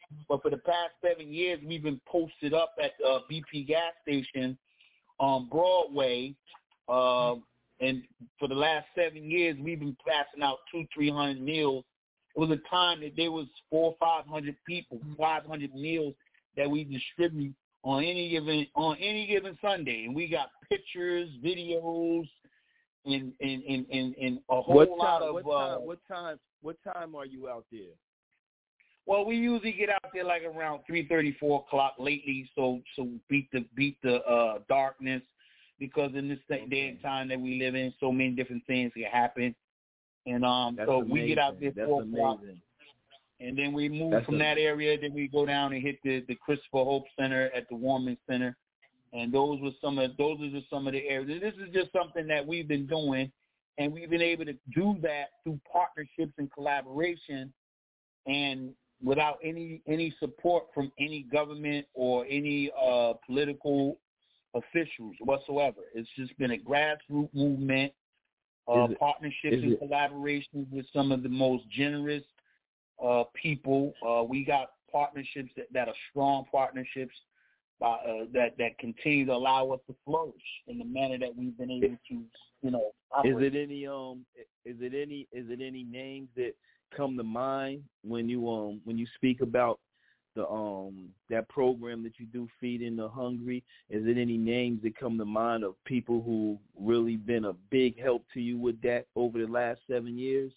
but for the past seven years, we've been posted up at uh, B P gas station on Broadway, uh, and for the last seven years, we've been passing out two, three hundred meals. It was a time that there was four, five hundred people, five hundred meals that we distribute on any given on any given Sunday, and we got pictures, videos, and and and and, and a whole what time, lot of. What uh, time? What time? What time are you out there? Well, we usually get out there like around three thirty, four o'clock lately, so so beat the beat the uh, darkness, because in this day and time that we live in, so many different things can happen, and um, That's so amazing. we get out there That's four amazing. o'clock, and then we move That's from amazing. that area. Then we go down and hit the, the Christopher Hope Center at the Warman Center, and those were some of those are just some of the areas. This is just something that we've been doing, and we've been able to do that through partnerships and collaboration, and without any any support from any government or any uh, political officials whatsoever. It's just been a grassroots movement, uh, it, partnerships and it, collaborations with some of the most generous uh, people. Uh, we got partnerships that, that are strong partnerships uh, uh, that that continue to allow us to flourish in the manner that we've been able to, you know. Operate. Is it any um? Is it any? Is it any names that come to mind when you um when you speak about the um that program that you do, Feeding the Hungry? Is it any names that come to mind of people who really been a big help to you with that over the last seven years?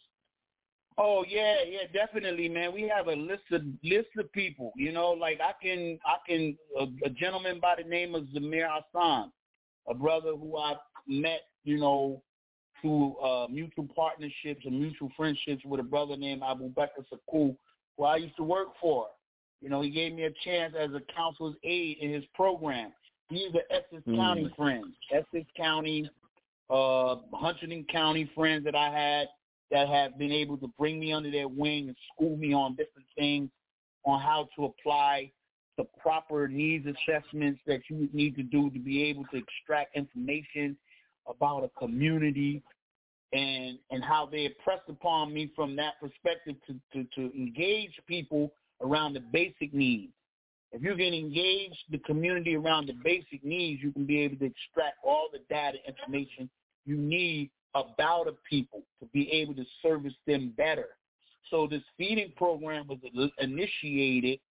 Oh yeah, yeah, definitely, man. We have a list of list of people. You know, like I can I can a, a gentleman by the name of Zamir Hassan, a brother who I met, you know, through uh, mutual partnerships and mutual friendships with a brother named Abu Bakr Sakou, who I used to work for. You know, he gave me a chance as a counselor's aide in his program. These are Essex mm. County friends, Essex County, uh, Hunterdon County friends that I had that have been able to bring me under their wing and school me on different things, on how to apply the proper needs assessments that you need to do to be able to extract information about a community, and and how they impressed upon me from that perspective to, to, to engage people around the basic needs. If you can engage the community around the basic needs, you can be able to extract all the data information you need about a people to be able to service them better. So this feeding program was initiated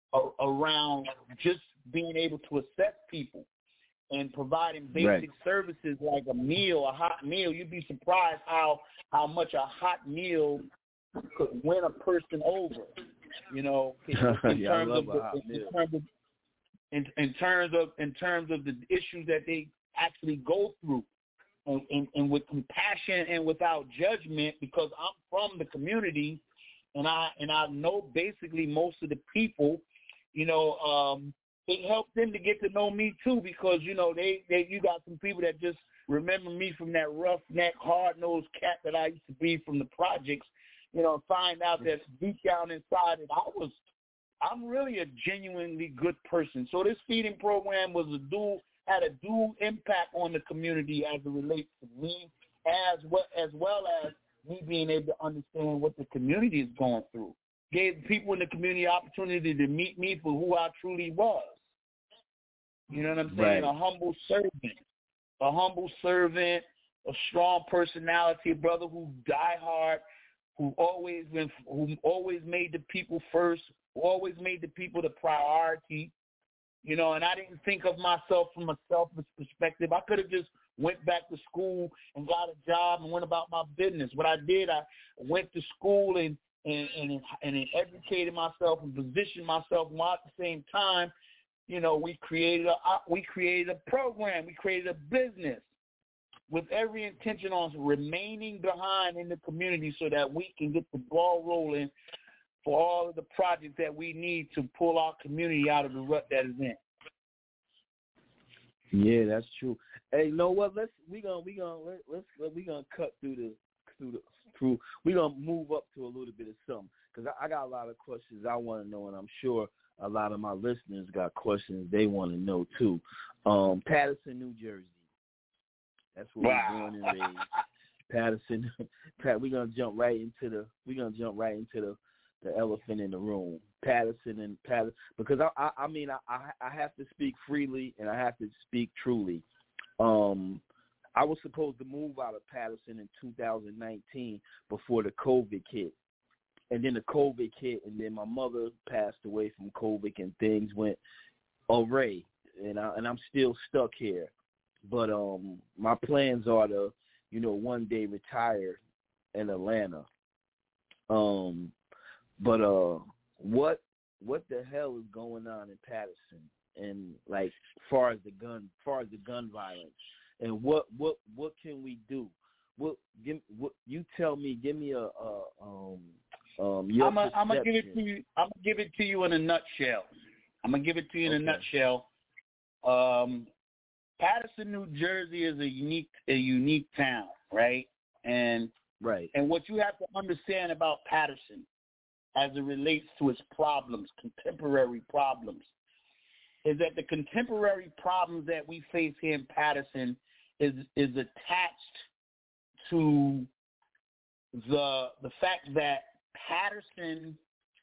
around just being able to assess people and providing basic right. services like a meal, a hot meal. You'd be surprised how, how much a hot meal could win a person over, you know, in, in yeah, terms I love of, a the, hot in, meal. terms of in, in terms of in terms of the issues that they actually go through, and, and, and with compassion and without judgment, because I'm from the community, and I and I know basically most of the people, you know. Um, It helped them to get to know me too, because you know they, they you got some people that just remember me from that roughneck, hard-nosed cat that I used to be from the projects. You know, find out that deep down inside that I was, I'm really a genuinely good person. So this feeding program was a dual had a dual impact on the community as it relates to me, as well as well as me being able to understand what the community is going through. Gave people in the community opportunity to meet me for who I truly was. You know what I'm saying? Right. A humble servant. A humble servant, a strong personality, a brother who die hard, who always been, who always made the people first, who always made the people the priority. You know, and I didn't think of myself from a selfish perspective. I could have just went back to school and got a job and went about my business. What I did, I went to school and And, and and educated myself and positioned myself, while at the same time, you know, we created a we created a program, we created a business with every intention on remaining behind in the community so that we can get the ball rolling for all of the projects that we need to pull our community out of the rut that is in. Yeah, that's true. Hey, you know what? Let's we gonna we gonna let, let's we gonna cut through the through the through. We gonna move up to a little bit of something because I, I got a lot of questions I want to know, and I'm sure a lot of my listeners got questions they want to know too. Um, Paterson, New Jersey. That's where wow. we're born and raised. Paterson. Pat, we're gonna jump right into the. We're gonna jump right into the the elephant in the room. Patterson and Patterson, because I, I, I mean, I, I have to speak freely and I have to speak truly. Um, I was supposed to move out of Patterson in two thousand nineteen before the COVID hit, and then the COVID hit, and then my mother passed away from COVID, and things went awry, and I and I'm still stuck here. But um, my plans are to, you know, one day retire in Atlanta. Um, but uh. What what the hell is going on in Patterson, and like far as the gun far as the gun violence, and what what what can we do? What give what you tell me? Give me a, a um um your I'm gonna I'm gonna give it to you. I'm gonna give it to you in a nutshell. I'm gonna give it to you in okay. a nutshell. Um, Patterson, New Jersey is a unique a unique town, right? And right. And what you have to understand about Patterson, as it relates to its problems, contemporary problems, is that the contemporary problems that we face here in Patterson is is attached to the the fact that Patterson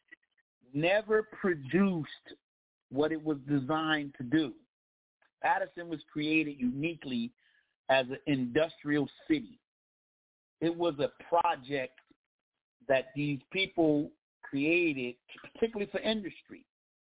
never produced what it was designed to do. Patterson was created uniquely as an industrial city. It was a project that these people created, particularly for industry.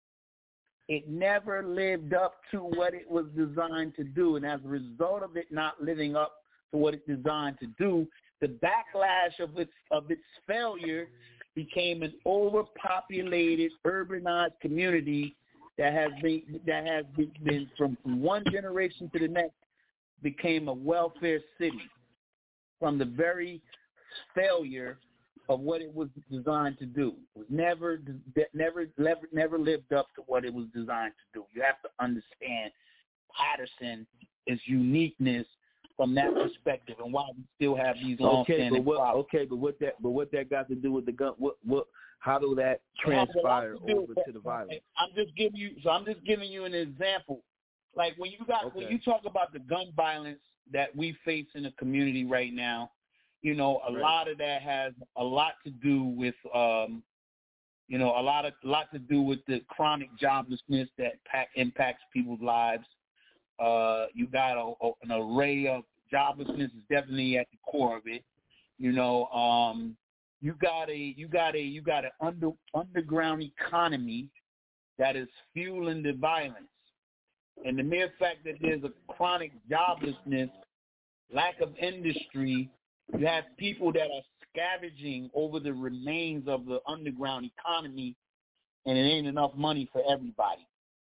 It never lived up to what it was designed to do, and as a result of it not living up to what it's designed to do, the backlash of its of its failure became an overpopulated, urbanized community that has been that has been from, from one generation to the next became a welfare city from the very failure of what it was designed to do. It was never, never, never, never lived up to what it was designed to do. You have to understand Patterson is uniqueness from that perspective, and why we still have these long-standing okay, but what, problems. Okay, but what that, but what that got to do with the gun? What, what? How do that transpire to over to the violence? I'm just giving you. So I'm just giving you an example. Like when you got okay. when you talk about the gun violence that we face in the community right now. You know, a right. lot of that has a lot to do with, um, you know, a lot of a lot to do with the chronic joblessness that pack, impacts people's lives. Uh, you got a, a, an array of joblessness is definitely at the core of it. You know, um, you got a you got a you got an under, underground economy that is fueling the violence, and the mere fact that there's a chronic joblessness, lack of industry. You have people that are scavenging over the remains of the underground economy, and it ain't enough money for everybody.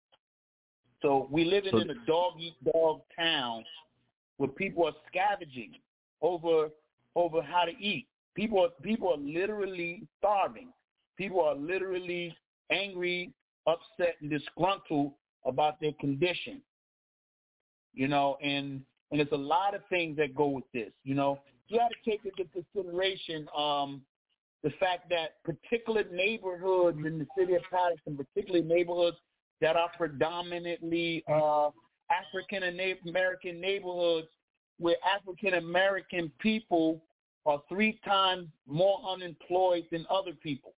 So we living so, in a dog-eat-dog town where people are scavenging over over how to eat. People are, people are literally starving. People are literally angry, upset, and disgruntled about their condition. You know, and and there's a lot of things that go with this, you know. You have to take into consideration um, the fact that particular neighborhoods in the city of Patterson, particularly neighborhoods that are predominantly uh, African-American neighborhoods, where African-American people are three times more unemployed than other people.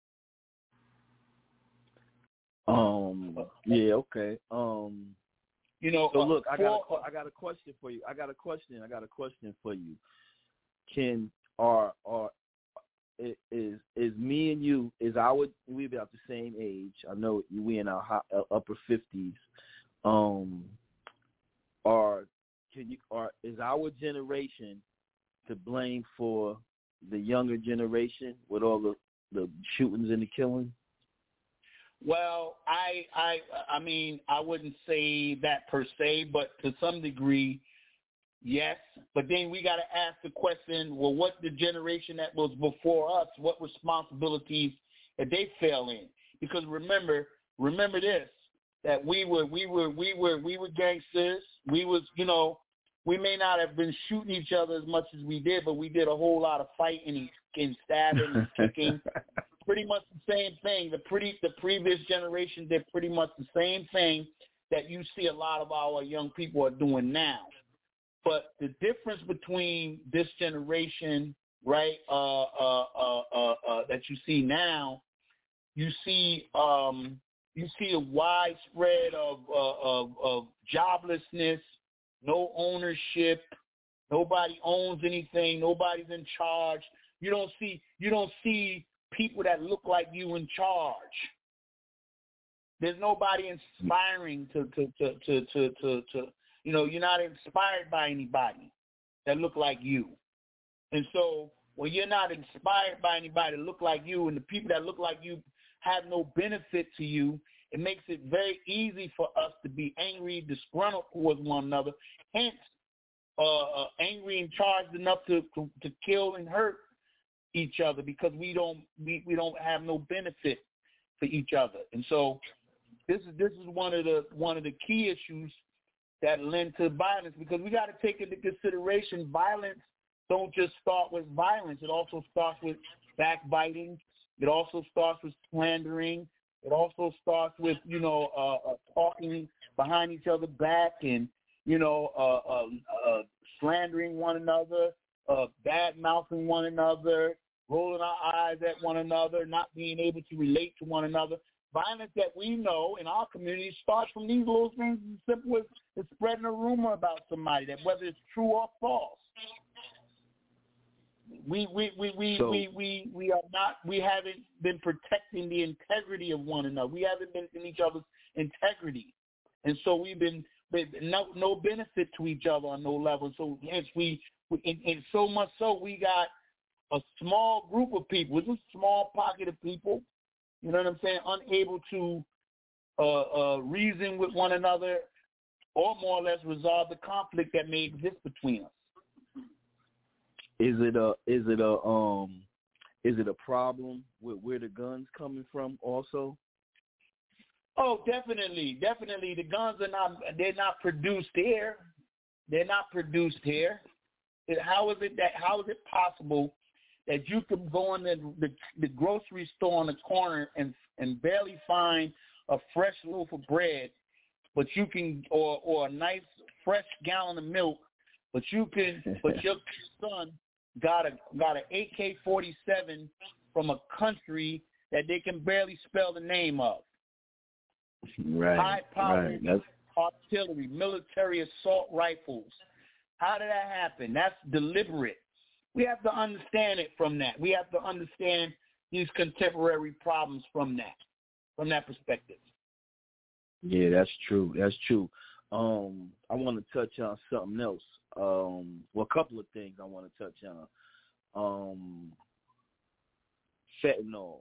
Um. Yeah. Okay. Um. You know. So look, uh, I got for, a, I got a question for you. I got a question. I got a question for you. Can are are is is me and you is our we about the same age? I know we in our high, upper fifties. Um, are can you are is our generation to blame for the younger generation with all the, the shootings and the killing? Well, I I I mean I wouldn't say that per se, but to some degree. Yes, but then we got to ask the question, well, what the generation that was before us, what responsibilities did they fail in? Because remember, remember this, that we were, we were, we were, we were gangsters. We was, you know, we may not have been shooting each other as much as we did, but we did a whole lot of fighting and stabbing and kicking. Pretty much the same thing. The pretty, the previous generation did pretty much the same thing that you see a lot of our young people are doing now. But the difference between this generation, right, uh, uh, uh, uh, uh, that you see now You see, um, you see a widespread of, uh, of of joblessness, no ownership. Nobody owns anything. Nobody's in charge. You don't see you don't see people that look like you in charge. There's nobody inspiring to to to to to, to, to you know, you're not inspired by anybody that look like you. And so when you're not inspired by anybody that look like you, and the people that look like you have no benefit to you, it makes it very easy for us to be angry, disgruntled towards one another, hence uh, uh, angry and charged enough to, to to kill and hurt each other because we don't we, we don't have no benefit for each other. And so this is this is one of the one of the key issues that lend to violence, because we got to take into consideration violence don't just start with violence. It also starts with backbiting. It also starts with slandering. It also starts with, you know, uh, uh, talking behind each other back and, you know, uh, uh, uh, slandering one another, uh, bad-mouthing one another, rolling our eyes at one another, not being able to relate to one another. Violence that we know in our community starts from these little things as simple as, as spreading a rumor about somebody, that whether it's true or false. We we, we, we, so, we, we we are not we haven't been protecting the integrity of one another. We haven't been in each other's integrity. And so we've been no no benefit to each other on no level. So hence we, we and, and so much so we got a small group of people, it's a small pocket of people, you know what I'm saying, unable to uh, uh, reason with one another or more or less resolve the conflict that may exist between us. Is it a is it a um is it a problem with where the guns coming from also? Oh, definitely, definitely. The guns are not they're not produced here. They're not produced here. How is it that how is it possible that you can go in the, the the grocery store on the corner and and barely find a fresh loaf of bread, but you can or or a nice fresh gallon of milk, but you can but your son got a got an A K forty-seven from a country that they can barely spell the name of. Right. High-powered right. artillery, military assault rifles. How did that happen? That's deliberate. We have to understand it from that. We have to understand these contemporary problems from that, from that perspective. Yeah, that's true. That's true. Um, I want to touch on something else. Um, well, a couple of things I want to touch on. Um, fentanyl.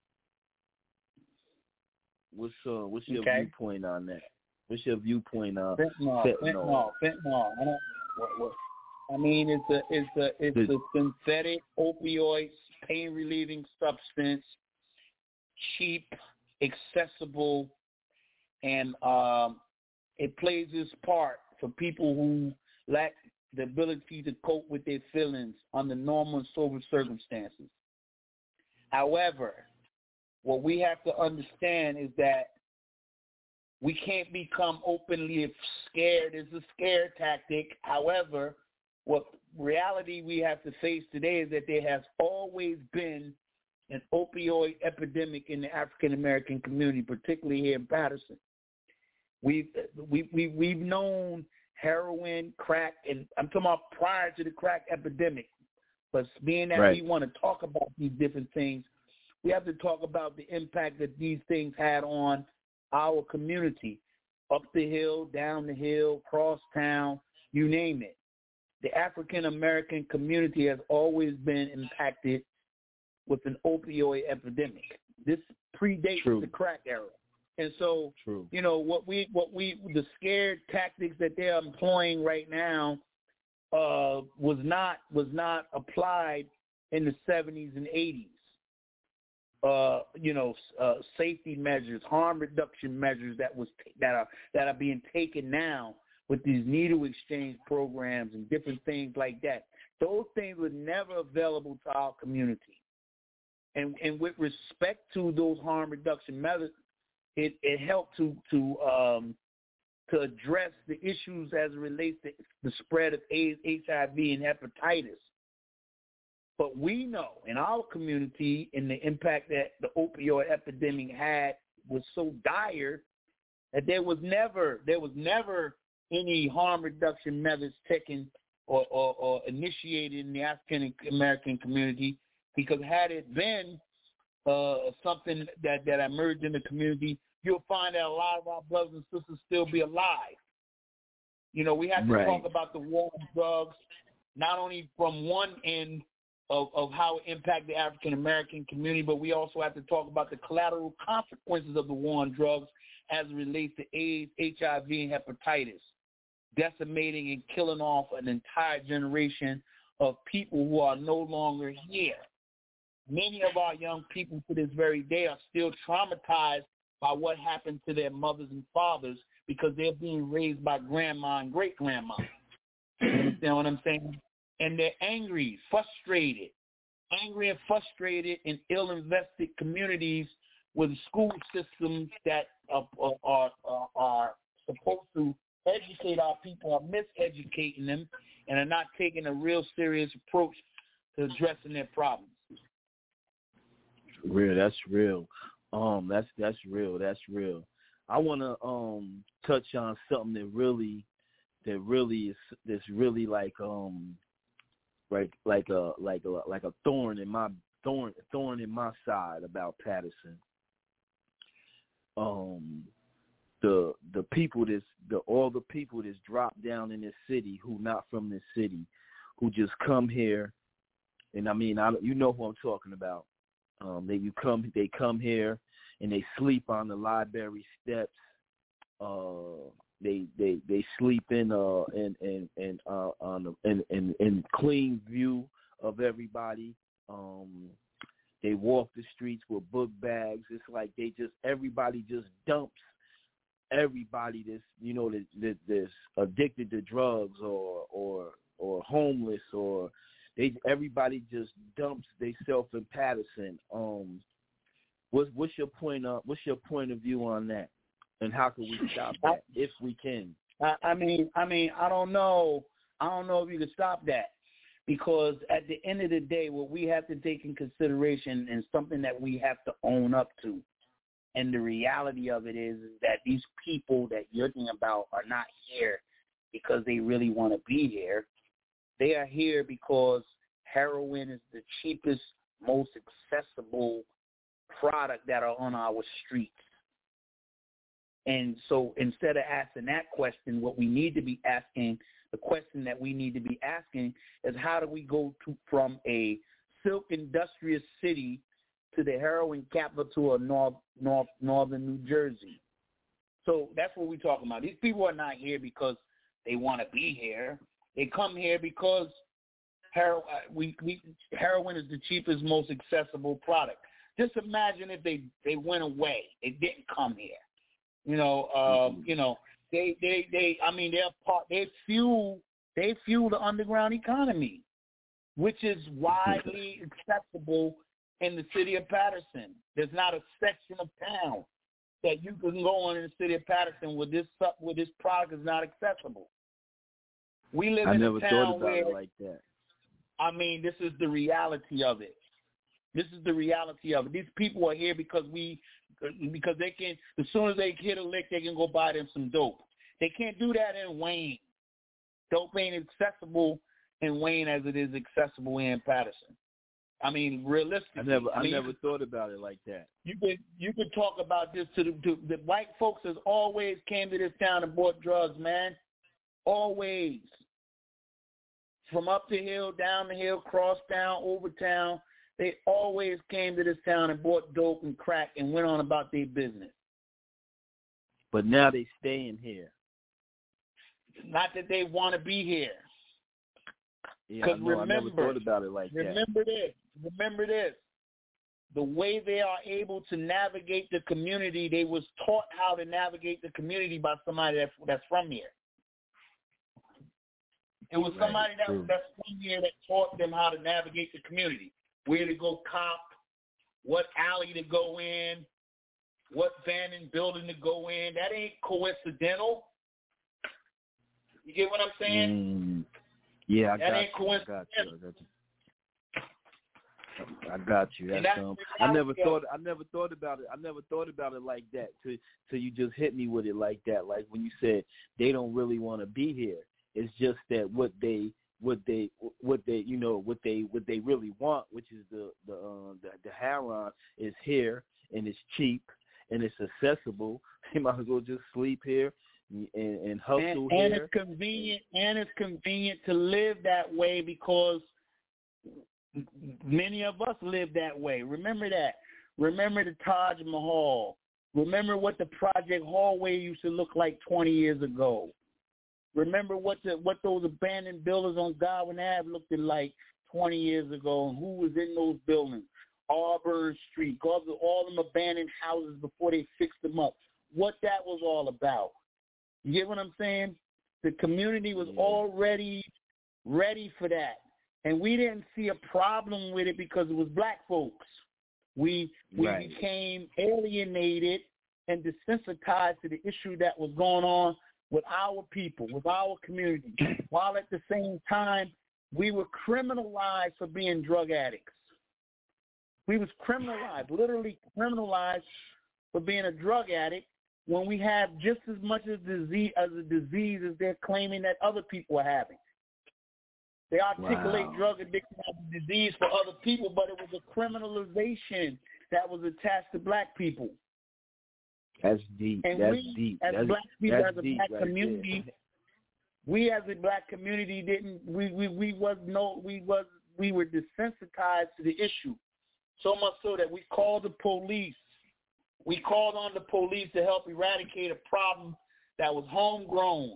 What's uh, what's your okay. viewpoint on that? What's your viewpoint on fentanyl? Fentanyl. Fentanyl. fentanyl. I don't. What, what, I mean, it's a it's a it's a synthetic opioid, pain relieving substance, cheap, accessible, and um, it plays its part for people who lack the ability to cope with their feelings under normal and sober circumstances. However, what we have to understand is that we can't become openly scared. It's a scare tactic. However, what reality we have to face today is that there has always been an opioid epidemic in the African American community, particularly here in Patterson. We've we, we, we've known heroin, crack, and I'm talking about prior to the crack epidemic. But being that right. we want to talk about these different things, we have to talk about the impact that these things had on our community, up the hill, down the hill, cross town, you name it. The African American community has always been impacted with an opioid epidemic. This predates True. the crack era. And so, True. you know, what we, what we, the scared tactics that they're employing right now uh, was not, was not applied in the seventies and eighties. Uh, you know, uh, safety measures, harm reduction measures that was that are that are being taken now with these needle exchange programs and different things like that. Those things were never available to our community. And and with respect to those harm reduction measures, it, it helped to to um, to address the issues as it relates to the spread of AIDS, H I V, and hepatitis. But we know in our community, and the impact that the opioid epidemic had was so dire that there was never there was never any harm reduction methods taken or, or, or initiated in the African American community, because had it been uh, something that, that emerged in the community, you'll find that a lot of our brothers and sisters still be alive. You know, we have to right. talk about the war on drugs, not only from one end of, of how it impacted the African American community, but we also have to talk about the collateral consequences of the war on drugs as it relates to AIDS, H I V, and hepatitis, decimating and killing off an entire generation of people who are no longer here. Many of our young people to this very day are still traumatized by what happened to their mothers and fathers because they're being raised by grandma and great-grandma. You understand what I'm saying? And they're angry, frustrated, angry and frustrated in ill-invested communities with school systems that are, are, are, are supposed to educate our people, are miseducating them, and are not taking a real serious approach to addressing their problems. Real, that's real. Um, that's that's real. That's real. I want to um touch on something that really, that really is that's really like um, like like a like a like a thorn in my thorn thorn in my side about Patterson. Um, the the people that's the all the people that's dropped down in this city who not from this city, who just come here, and I mean I you know who I'm talking about. Um, they you come they come here and they sleep on the library steps. Uh, they they they sleep in uh in in, in uh on the, in, in in clean view of everybody. Um, they walk the streets with book bags. It's like they just everybody just dumps everybody that's you know that, that that's addicted to drugs or or or homeless or they everybody just dumps themselves in Patterson. Um, what's what's your point of what's your point of view on that, and how can we stop that if we can? I, I mean, I mean, I don't know. I don't know if you can stop that, because at the end of the day, what we have to take in consideration and something that we have to own up to, and the reality of it is, is that these people that you're thinking about are not here because they really want to be here. They are here because heroin is the cheapest, most accessible product that are on our streets. And so instead of asking that question, what we need to be asking, the question that we need to be asking is how do we go to from a silk industrious city to the heroin capital of North, North, northern New Jersey? So that's what we're talking about. These people are not here because they want to be here. They come here because hero, we, we, heroin is the cheapest, most accessible product. Just imagine if they, they went away. They didn't come here. You know, um, you know, they, they, they. I mean, they're part. They fuel. They fuel the underground economy, which is widely accessible in the city of Patterson. There's not a section of town that you can go on in the city of Patterson where this where this product is not accessible. We live I in never a town thought about where, it like that. I mean, this is the reality of it. This is the reality of it. These people are here because we, because they can, as soon as they hit a lick, they can go buy them some dope. They can't do that in Wayne. Dope ain't accessible in Wayne as it is accessible in Patterson. I mean, realistically. I never, I, mean, I never thought about it like that. You could, you could talk about this to the, to the white folks has always came to this town and bought drugs, man. Always. From up the hill, down the hill, cross town, over town, they always came to this town and bought dope and crack and went on about their business. But now they staying here. Not that they want to be here. Yeah, I, know, remember, I never thought about it like remember that. Remember this. Remember this. The way they are able to navigate the community, they was taught how to navigate the community by somebody that's, that's from here. It was Right, somebody that, true. that's from here that taught them how to navigate the community, where to go cop, what alley to go in, what abandoned building to go in. That ain't coincidental. You get what I'm saying? Mm, yeah, I that got ain't you. coincidental. I got you. I got you. I got you. That's, that's um, I never thought I never thought about it. I never thought about it like that. Till till you just hit me with it like that. Like when you said they don't really want to be here. It's just that what they what they what they you know what they what they really want, which is the the uh, the, the heroin, is here and it's cheap and it's accessible. They might as well just sleep here and, and hustle and, here. And it's convenient. And it's convenient to live that way because many of us live that way. Remember that. Remember the Taj Mahal. Remember what the Project Hallway used to look like twenty years ago. Remember what the what those abandoned buildings on Godwin Avenue looked like twenty years ago, and who was in those buildings. Auburn Street, all, the, all them abandoned houses before they fixed them up. What that was all about. You get what I'm saying? The community was yeah. already ready for that. And we didn't see a problem with it because it was black folks. We we right. became alienated and desensitized to the issue that was going on with our people, with our community, while at the same time we were criminalized for being drug addicts. We was criminalized, literally criminalized for being a drug addict when we have just as much as disease as a disease as they're claiming that other people are having. They articulate wow. drug addiction as a disease for other people, but it was a criminalization that was attached to black people. That's deep. And that's we, deep. as that's, black people, that's as a deep black right community, there. we as a black community didn't. We we we was no. We was we were desensitized to the issue, so much so that we called the police. We called on the police to help eradicate a problem that was homegrown,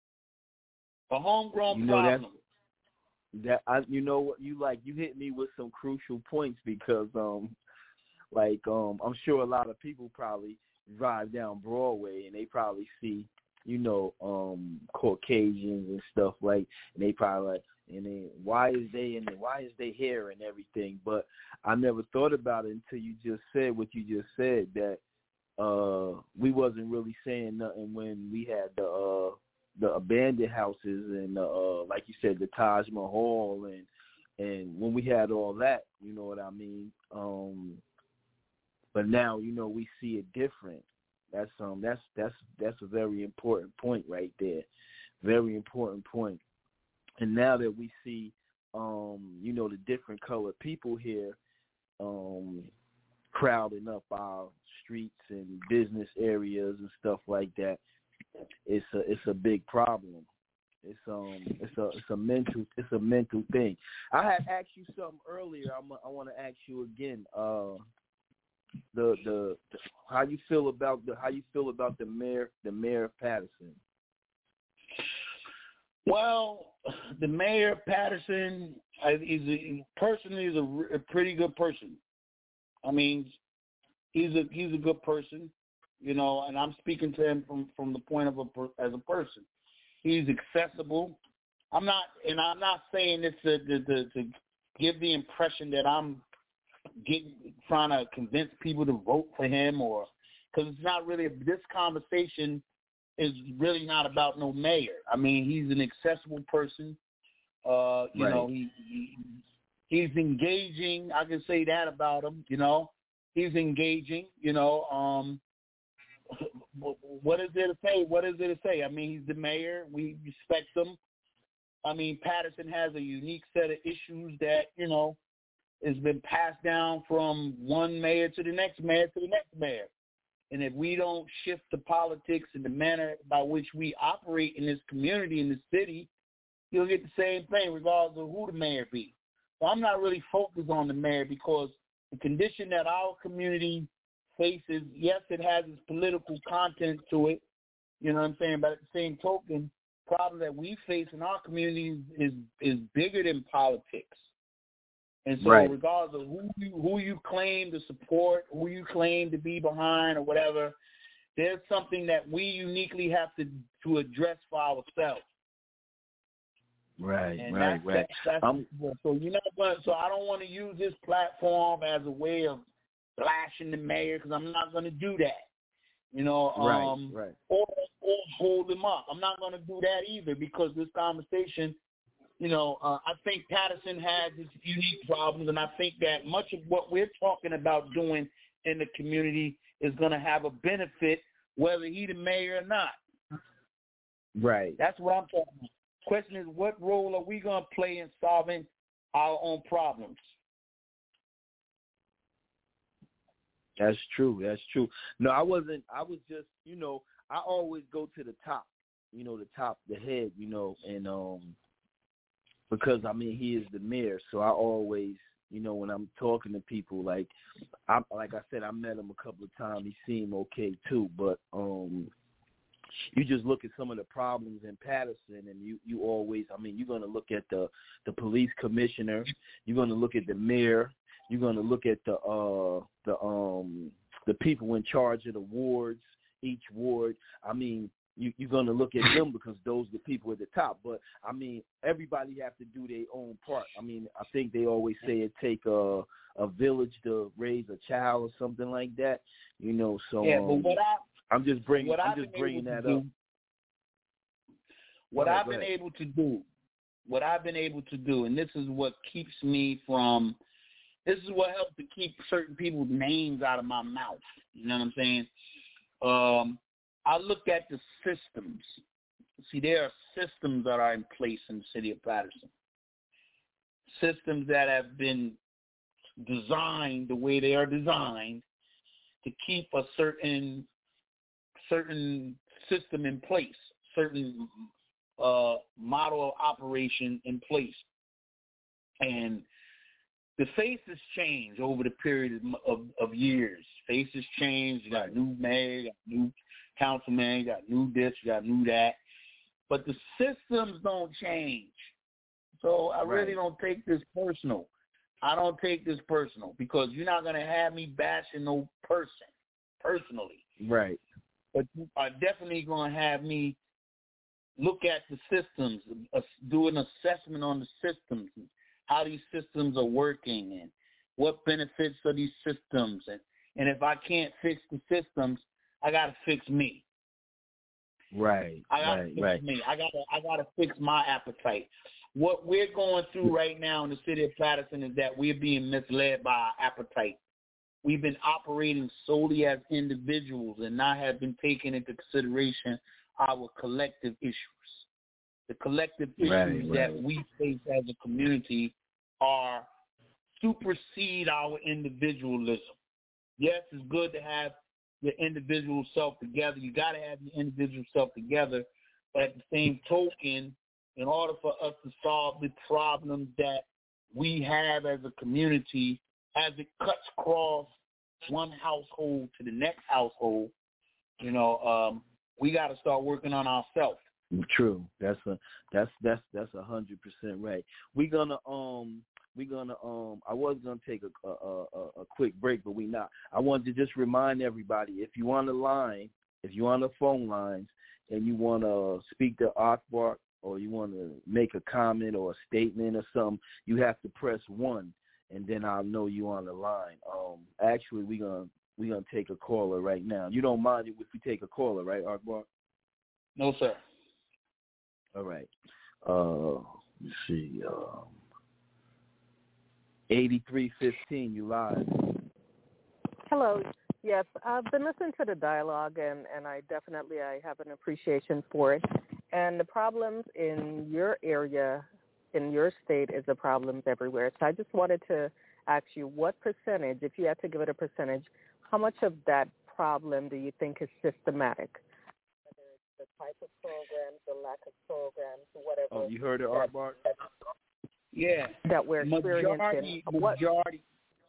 a homegrown you know, problem. That I, you know what you like. You hit me with some crucial points because, um, like, um, I'm sure a lot of people probably drive down Broadway and they probably see, you know, um, Caucasians and stuff like, and they probably like, and then why is they in it? Why is they here and everything? But I never thought about it until you just said what you just said, that uh, we wasn't really saying nothing when we had the uh, the abandoned houses and uh, like you said, the Taj Mahal, and and when we had all that, you know what I mean. Um, but now, you know, we see it different. That's um that's that's that's a very important point right there. Very important point. And now that we see, um, you know, the different colored people here um, crowding up our streets and business areas and stuff like that, it's a it's a big problem. It's um it's a it's a mental it's a mental thing. I had asked you something earlier. I'm, I want to ask you again. Uh, the, the the how you feel about the how you feel about the mayor the mayor of Patterson. Well, the mayor of Patterson is a, personally is a, a pretty good person. I mean, he's a he's a good person, you know, and I'm speaking to him from, from the point of a as a person. He's accessible. I'm not, and I'm not saying this to, to, to, to give the impression that I'm getting trying to convince people to vote for him, or because it's not really this conversation. Is really not about no mayor. I mean, he's an accessible person. Uh, you right. know, he, he he's engaging. I can say that about him. You know, he's engaging. You know, um, what is there to say? What is there to say? I mean, he's the mayor. We respect him. I mean, Patterson has a unique set of issues that, you know, has been passed down from one mayor to the next mayor to the next mayor. And if we don't shift the politics and the manner by which we operate in this community, in this city, you'll get the same thing regardless of who the mayor be. So I'm not really focused on the mayor because the condition that our community faces, yes, it has its political content to it, you know what I'm saying, but at the same token, the problem that we face in our community is is bigger than politics. And so right. regardless of who you, who you claim to support, who you claim to be behind or whatever, there's something that we uniquely have to, to address for ourselves. Right, and right, that's, right. That's, that's, um, so you know what? So I don't want to use this platform as a way of bashing the mayor because I'm not going to do that. You know, um, right, right. Or, or hold him up. I'm not going to do that either because this conversation you know, uh, I think Patterson has its unique problems, and I think that much of what we're talking about doing in the community is going to have a benefit whether he the mayor or not. Right. That's what I'm talking about. Question is, what role are we going to play in solving our own problems? That's true. That's true. No, I wasn't. I was just, you know, I always go to the top, you know, the top, the head, you know, and um, because, I mean, he is the mayor, so I always, you know, when I'm talking to people, like, I like I said, I met him a couple of times. He seemed okay too, but um, you just look at some of the problems in Patterson, and you, you always, I mean, you're going to look at the, the police commissioner, you're going to look at the mayor, you're going to look at the uh, the um the people in charge of the wards, each ward. I mean, you, you're going to look at them because those are the people at the top. But, I mean, everybody have to do their own part. I mean, I think they always say it take a, a village to raise a child or something like that, you know. So yeah, but what I, I'm just bringing, what I'm I've just bringing that do, up. What ahead, I've been ahead. able to do, what I've been able to do, and this is what keeps me from, this is what helps to keep certain people's names out of my mouth. You know what I'm saying? Um, I look at the systems. See, there are systems that are in place in the city of Patterson. Systems that have been designed the way they are designed to keep a certain certain system in place, certain uh, model of operation in place. And the faces change over the period of, of, of years. Faces change. You got new mayor, you got new councilman, you got new this, you got new that. But the systems don't change. So I Right. really don't take this personal. I don't take this personal because you're not going to have me bashing no person personally. Right. But you are definitely going to have me look at the systems, uh, do an assessment on the systems, how these systems are working and what benefits are these systems. And, and if I can't fix the systems, I got to fix me. Right. I got to right. fix right. me. I got to I got to fix my appetite. What we're going through right now in the city of Patterson is that we're being misled by our appetite. We've been operating solely as individuals and not have been taking into consideration our collective issues. The collective issues Right, that right. we face as a community are supersede our individualism. Yes, it's good to have your individual self together. You got to have your individual self together. But at the same token, in order for us to solve the problems that we have as a community, as it cuts across one household to the next household, you know, um, we got to start working on ourselves. True. That's a that's that's that's a hundred percent right. We're gonna um we're gonna um I was gonna take a a, a a quick break, but we not. I wanted to just remind everybody, if you on the line, if you on the phone lines and you want to speak to Akbar or you want to make a comment or a statement or something, you have to press one, and then I'll know you on the line. Um, actually, we're gonna we're gonna take a caller right now. You don't mind if we take a caller, right, Akbar? No, sir. All right. Uh, let's see. Um, eighty-three fifteen, you live. Hello. Yes, I've been listening to the dialogue, and, and I definitely I have an appreciation for it. And the problems in your area, in your state, is the problems everywhere. So I just wanted to ask you, what percentage, if you had to give it a percentage, how much of that problem do you think is systematic? Whether it's the type of programs, the lack of programs, whatever. Oh, you heard it, Art Bart? Yeah. That we're experiencing. Majority, What? majority,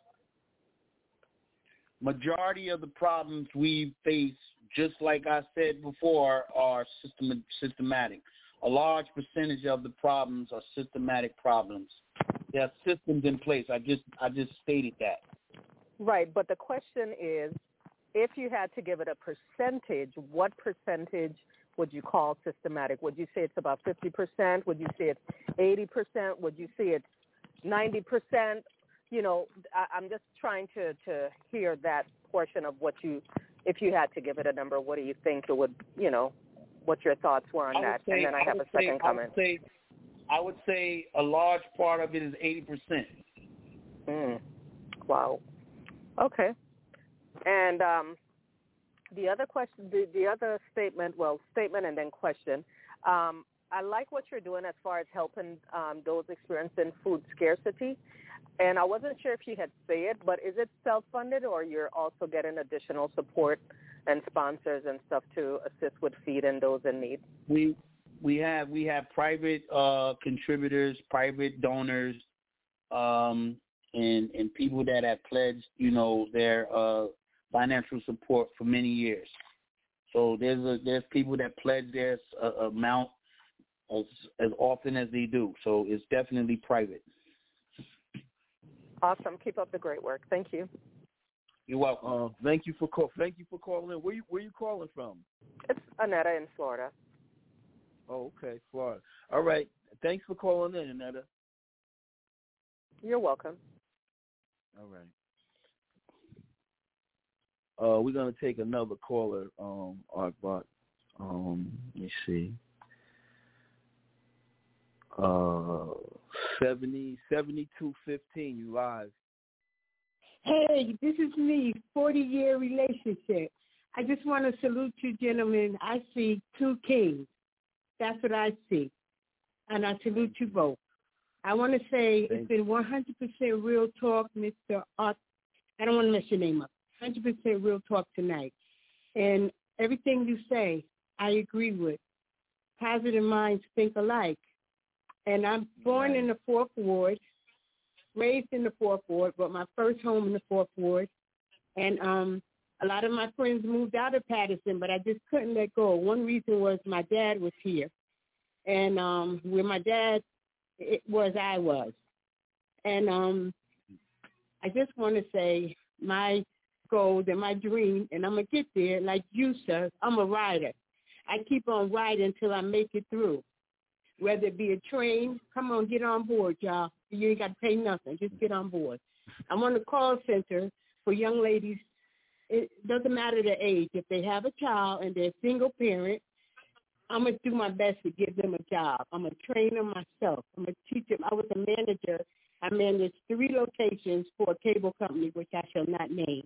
majority of the problems we face, just like I said before, are system, systematic. A large percentage of the problems are systematic problems. There are systems in place. I just I just stated that. Right, but the question is, if you had to give it a percentage, what percentage would you call systematic? Would you say it's about fifty percent? Would you say it's eighty percent? Would you say it's ninety percent? You know, I, I'm just trying to, to hear that portion of what you, if you had to give it a number, what do you think it would, you know, what your thoughts were on I would that? say, and then I, I have a would second say, comment. I would say, I would say a large part of it is eighty percent. Mm. Wow. Okay. And um, the other question, the, the other statement, well, statement and then question. Um, I like what you're doing as far as helping um, those experiencing food scarcity. And I wasn't sure if you had said, but is it self-funded or you're also getting additional support and sponsors and stuff to assist with feeding those in need? We we have we have private uh, contributors, private donors, um, and and people that have pledged, you know, their uh, financial support for many years. So there's a, there's people that pledge their uh, amount as as often as they do. So it's definitely private. Awesome. Keep up the great work. Thank you. You're welcome. Uh, thank you for call. Thank you for calling in. Where you where you calling from? It's Annetta in Florida. Oh, okay, Florida. All right. Thanks for calling in, Annetta. You're welcome. All right. Uh, we're gonna take another caller, um, Artbot. Um, let me see. Uh, seventy seventy-two fifteen. You live. Hey, this is me, forty-year relationship. I just want to salute you, gentlemen. I see two kings. That's what I see. And I salute you both. I want to say Thank it's been one hundred percent real talk, Mister Art. I don't want to mess your name up. one hundred percent real talk tonight. And everything you say, I agree with. Positive minds think alike. And I'm born in the fourth ward, raised in the fourth ward, but my first home in the fourth ward. And um, a lot of my friends moved out of Patterson, but I just couldn't let go. One reason was my dad was here. And um, where my dad it was, I was. And um, I just want to say my goal and my dream, and I'm going to get there like you, sir. I'm a rider. I keep on riding until I make it through. Whether it be a train, come on, get on board, y'all. You ain't got to pay nothing. Just get on board. I'm on the call center for young ladies. It doesn't matter the age. If they have a child and they're a single parent, I'm going to do my best to give them a job. I'm a trainer myself. I'm a teacher. I was a manager. I managed three locations for a cable company, which I shall not name.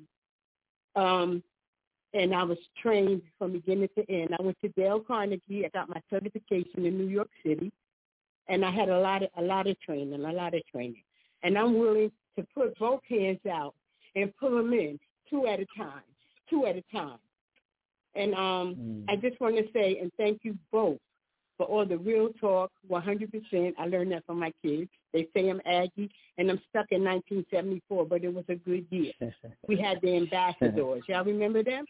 Um, and I was trained from beginning to end. I went to Dale Carnegie. I got my certification in New York City. And I had a lot of a lot of training, a lot of training. And I'm willing to put both hands out and pull them in, two at a time, two at a time. And um, mm. I just want to say, and thank you both for all the real talk, one hundred percent. I learned that from my kids. They say I'm Aggie, and I'm stuck in nineteen seventy-four, but it was a good year. We had the ambassadors. Y'all remember them?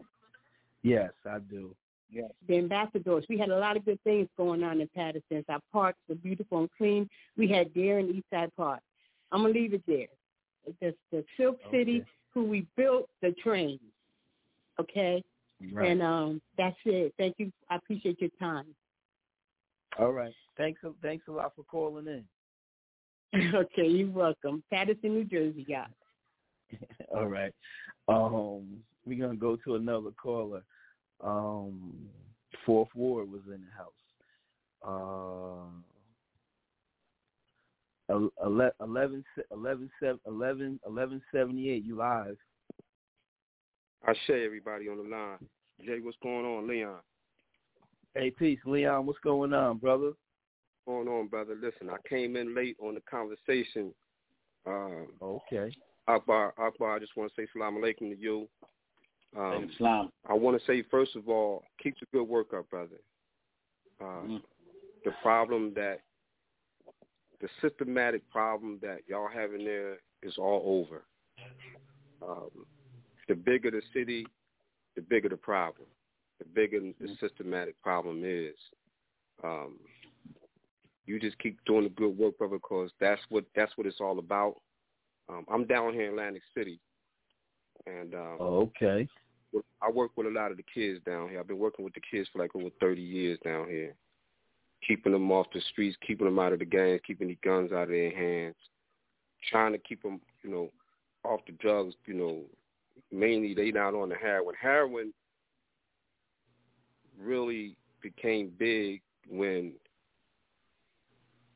Yes, I do. Yes. The ambassadors. We had a lot of good things going on in Patterson. Our parks were beautiful and clean. We had Dare and Eastside Park. I'm going to leave it there. The, the Silk okay. City, who we built the trains, okay? Right. And um, that's it. Thank you. I appreciate your time. All right. Thanks, thanks a lot for calling in. Okay, you're welcome. Patterson, New Jersey, guys. All right. Um, we're going to go to another caller. Um, Fourth Ward was in the house. Uh, eleven, eleven, eleven, eleven seventy-eight. You live? I share everybody on the line. Jay, what's going on, Leon? Hey, peace, Leon. What's going on, brother? What's going on, brother? Listen, I came in late on the conversation. Um, okay. Akbar, Akbar, I just want to say salam alaikum to you. Um, Islam. I want to say, first of all, keep the good work up, brother. Uh, mm-hmm. The problem that, the systematic problem that y'all have in there is all over. Um, the bigger the city, the bigger the problem. The bigger mm-hmm. the systematic problem is. Um, you just keep doing the good work, brother, because that's what that's what it's all about. Um, I'm down here in Atlantic City, and um, oh, okay. I work with a lot of the kids down here. I've been working with the kids for like over thirty years down here, keeping them off the streets, keeping them out of the gangs, keeping the guns out of their hands, trying to keep them, you know, off the drugs. You know, mainly they not on the heroin. Heroin really became big when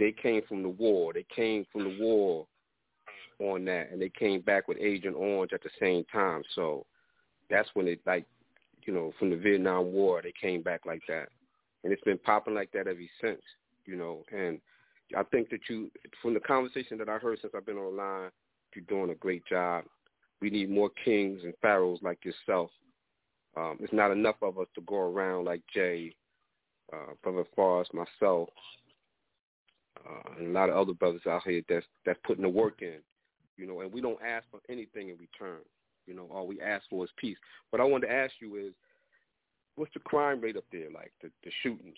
they came from the war. They came from the war on that, and they came back with Agent Orange at the same time. So that's when it, like, you know, from the Vietnam War, they came back like that. And it's been popping like that ever since, you know. And I think that you, from the conversation that I heard since I've been online, you're doing a great job. We need more kings and pharaohs like yourself. Um, it's not enough of us to go around like Jay, uh, Brother Forrest, myself, uh, and a lot of other brothers out here that's that's putting the work in, you know. And we don't ask for anything in return, you know. All we ask for is peace. What I wanted to ask you is, what's the crime rate up there like, the, the shootings?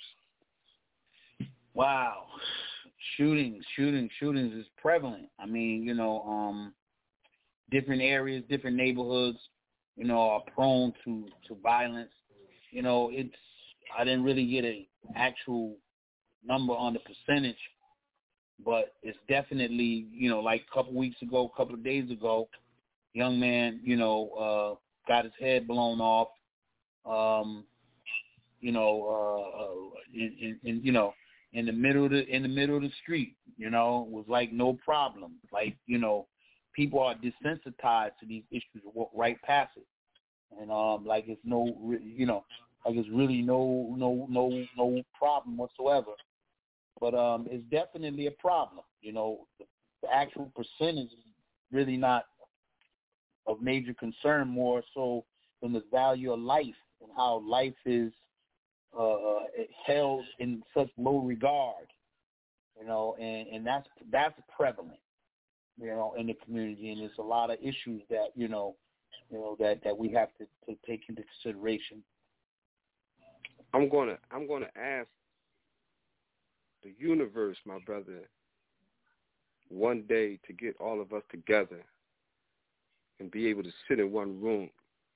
Wow, shootings, shootings, shootings is prevalent. I mean, you know, um, different areas, different neighborhoods, you know, are prone to, to violence. You know, it's, I didn't really get an actual number on the percentage, but it's definitely, you know, like a couple weeks ago, a couple of days ago, young man, you know, uh, got his head blown off, um, you know, uh, uh, in, in, in, you know, in the middle of the, in the middle of the street, you know, was like no problem. Like, you know, people are desensitized to these issues, walk right past it, and um, like it's no, you know, like it's really no, no, no, no problem whatsoever. But um, it's definitely a problem. You know, the, the actual percentage is really not of major concern, more so than the value of life and how life is uh, held in such low regard. You know, and, and that's that's prevalent, you know, in the community, and there's a lot of issues that, you know, you know, that, that we have to, to take into consideration. I'm gonna I'm gonna ask the universe, my brother, one day to get all of us together and be able to sit in one room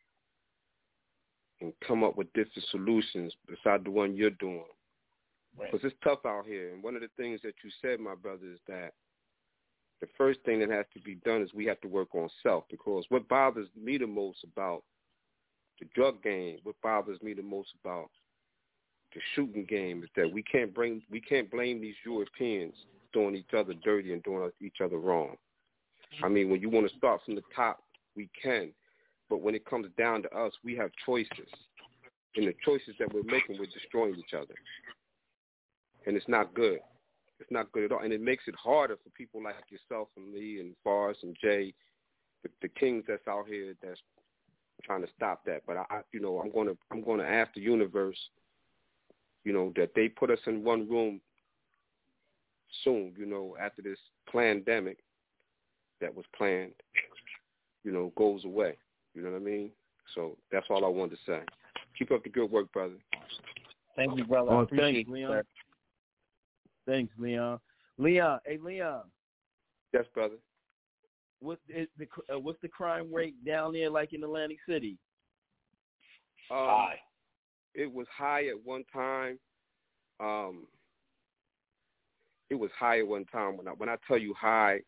and come up with different solutions beside the one you're doing. Because right. It's tough out here. And one of the things that you said, my brother, is that the first thing that has to be done is we have to work on self, because what bothers me the most about the drug game, what bothers me the most about the shooting game is that we can't bring, we can't blame these Europeans doing each other dirty and doing each other wrong. I mean, when you want to start from the top, we can. But when it comes down to us, we have choices. And the choices that we're making, we're destroying each other. And it's not good. It's not good at all. And it makes it harder for people like yourself and Lee and Forrest and Jay, the, the kings that's out here that's trying to stop that. But, I, you know, I'm going to I'm going to ask the universe, you know, that they put us in one room soon, you know, after this pandemic that was planned, you know, goes away. You know what I mean? So that's all I wanted to say. Keep up the good work, brother. Thank you, brother. Oh, I appreciate thanks, you, Leon. sir. Thanks, Leon. Leon, hey, Leon. Yes, brother. What is the uh, what's the crime rate down there like in Atlantic City? Um, high. It was high at one time. Um, it was high at one time. When I when I tell you high,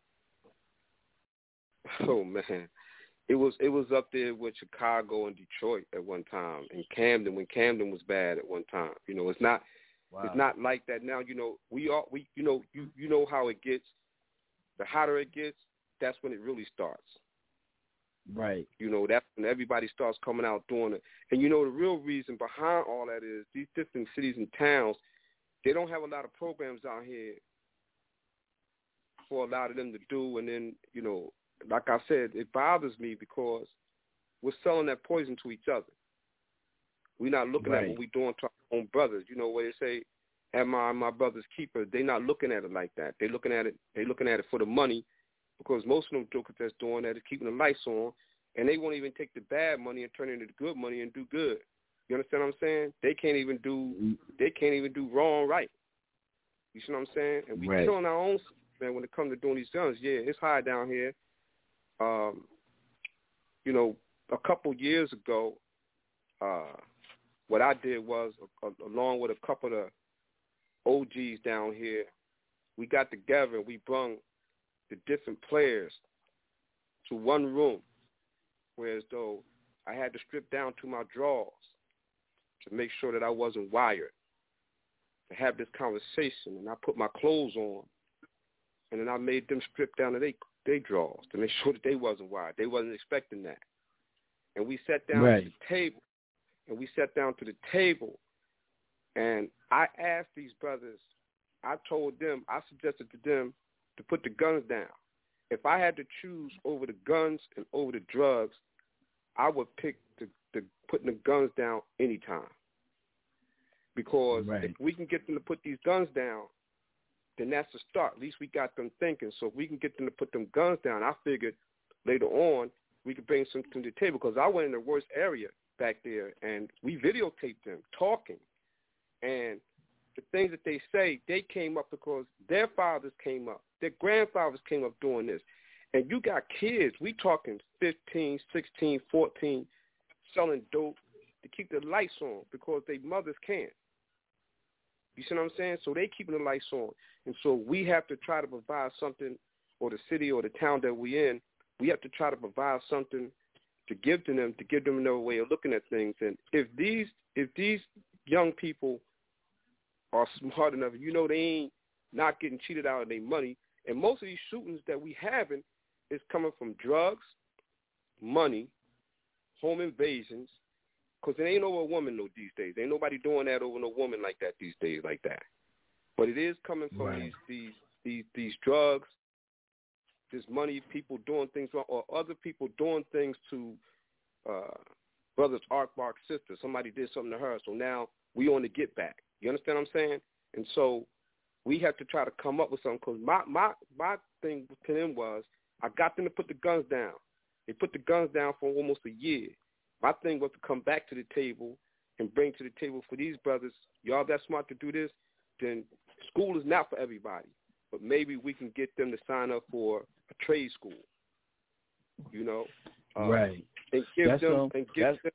oh man, it was it was up there with Chicago and Detroit at one time, and Camden when Camden was bad at one time. You know, it's not wow. It's not like that now. You know, we all we you know you you know how it gets. The hotter it gets, that's when it really starts. Right. You know, that's when everybody starts coming out doing it. And, you know, the real reason behind all that is these different cities and towns, they don't have a lot of programs out here for a lot of them to do. And then, you know, like I said, it bothers me because we're selling that poison to each other. We're not looking right. at what we're doing to our own brothers. You know, where they say, am I my brother's keeper? They're not looking at it like that. They're looking at it, they're looking at it for the money. Because most of them jokers that's doing that is keeping the lights on, and they won't even take the bad money and turn it into good money and do good. You understand what I'm saying? They can't even do they can't even do wrong right. You see what I'm saying? And we right. killing our own man when it comes to doing these guns. Yeah, it's high down here. Um, you know, a couple years ago, uh, what I did was, uh, along with a couple of O Gs down here, we got together and we brung the different players to one room, whereas though I had to strip down to my drawers to make sure that I wasn't wired. to have this conversation, and I put my clothes on, and then I made them strip down to they they drawers to make sure that they wasn't wired. They wasn't expecting that. And we sat down right. to the table, and we sat down to the table, and I asked these brothers, I told them, I suggested to them to put the guns down. If I had to choose over the guns and over the drugs, I would pick the, the putting the guns down anytime. Because right. if we can get them to put these guns down, then that's the start. At least we got them thinking. So if we can get them to put them guns down, I figured later on we could bring something to the table. Because I went in the worst area back there, and we videotaped them talking. And the things that they say, they came up because their fathers came up. Their grandfathers came up doing this. And you got kids, we talking fifteen, sixteen, fourteen, selling dope to keep the lights on because their mothers can't. You see what I'm saying? So they keeping the lights on. And so we have to try to provide something, or the city or the town that we in, we have to try to provide something to give to them, to give them another way of looking at things. And if these if these young people are smart enough, you know they ain't not getting cheated out of their money. And most of these shootings that we having is coming from drugs, money, home invasions, because it ain't over a woman no these days. Ain't nobody doing that over no woman like that these days, like that. But it is coming from right. these, these these these drugs, this money, people doing things wrong, or other people doing things to uh, brother's Arkbark's sister. Somebody did something to her, so now we on the get back. You understand what I'm saying? And so we have to try to come up with something, because my, my, my thing to them was I got them to put the guns down. They put the guns down for almost a year. My thing was to come back to the table and bring to the table for these brothers, y'all that smart to do this, then school is not for everybody. But maybe we can get them to sign up for a trade school, you know? Uh, right. And give that's them, um, and give them.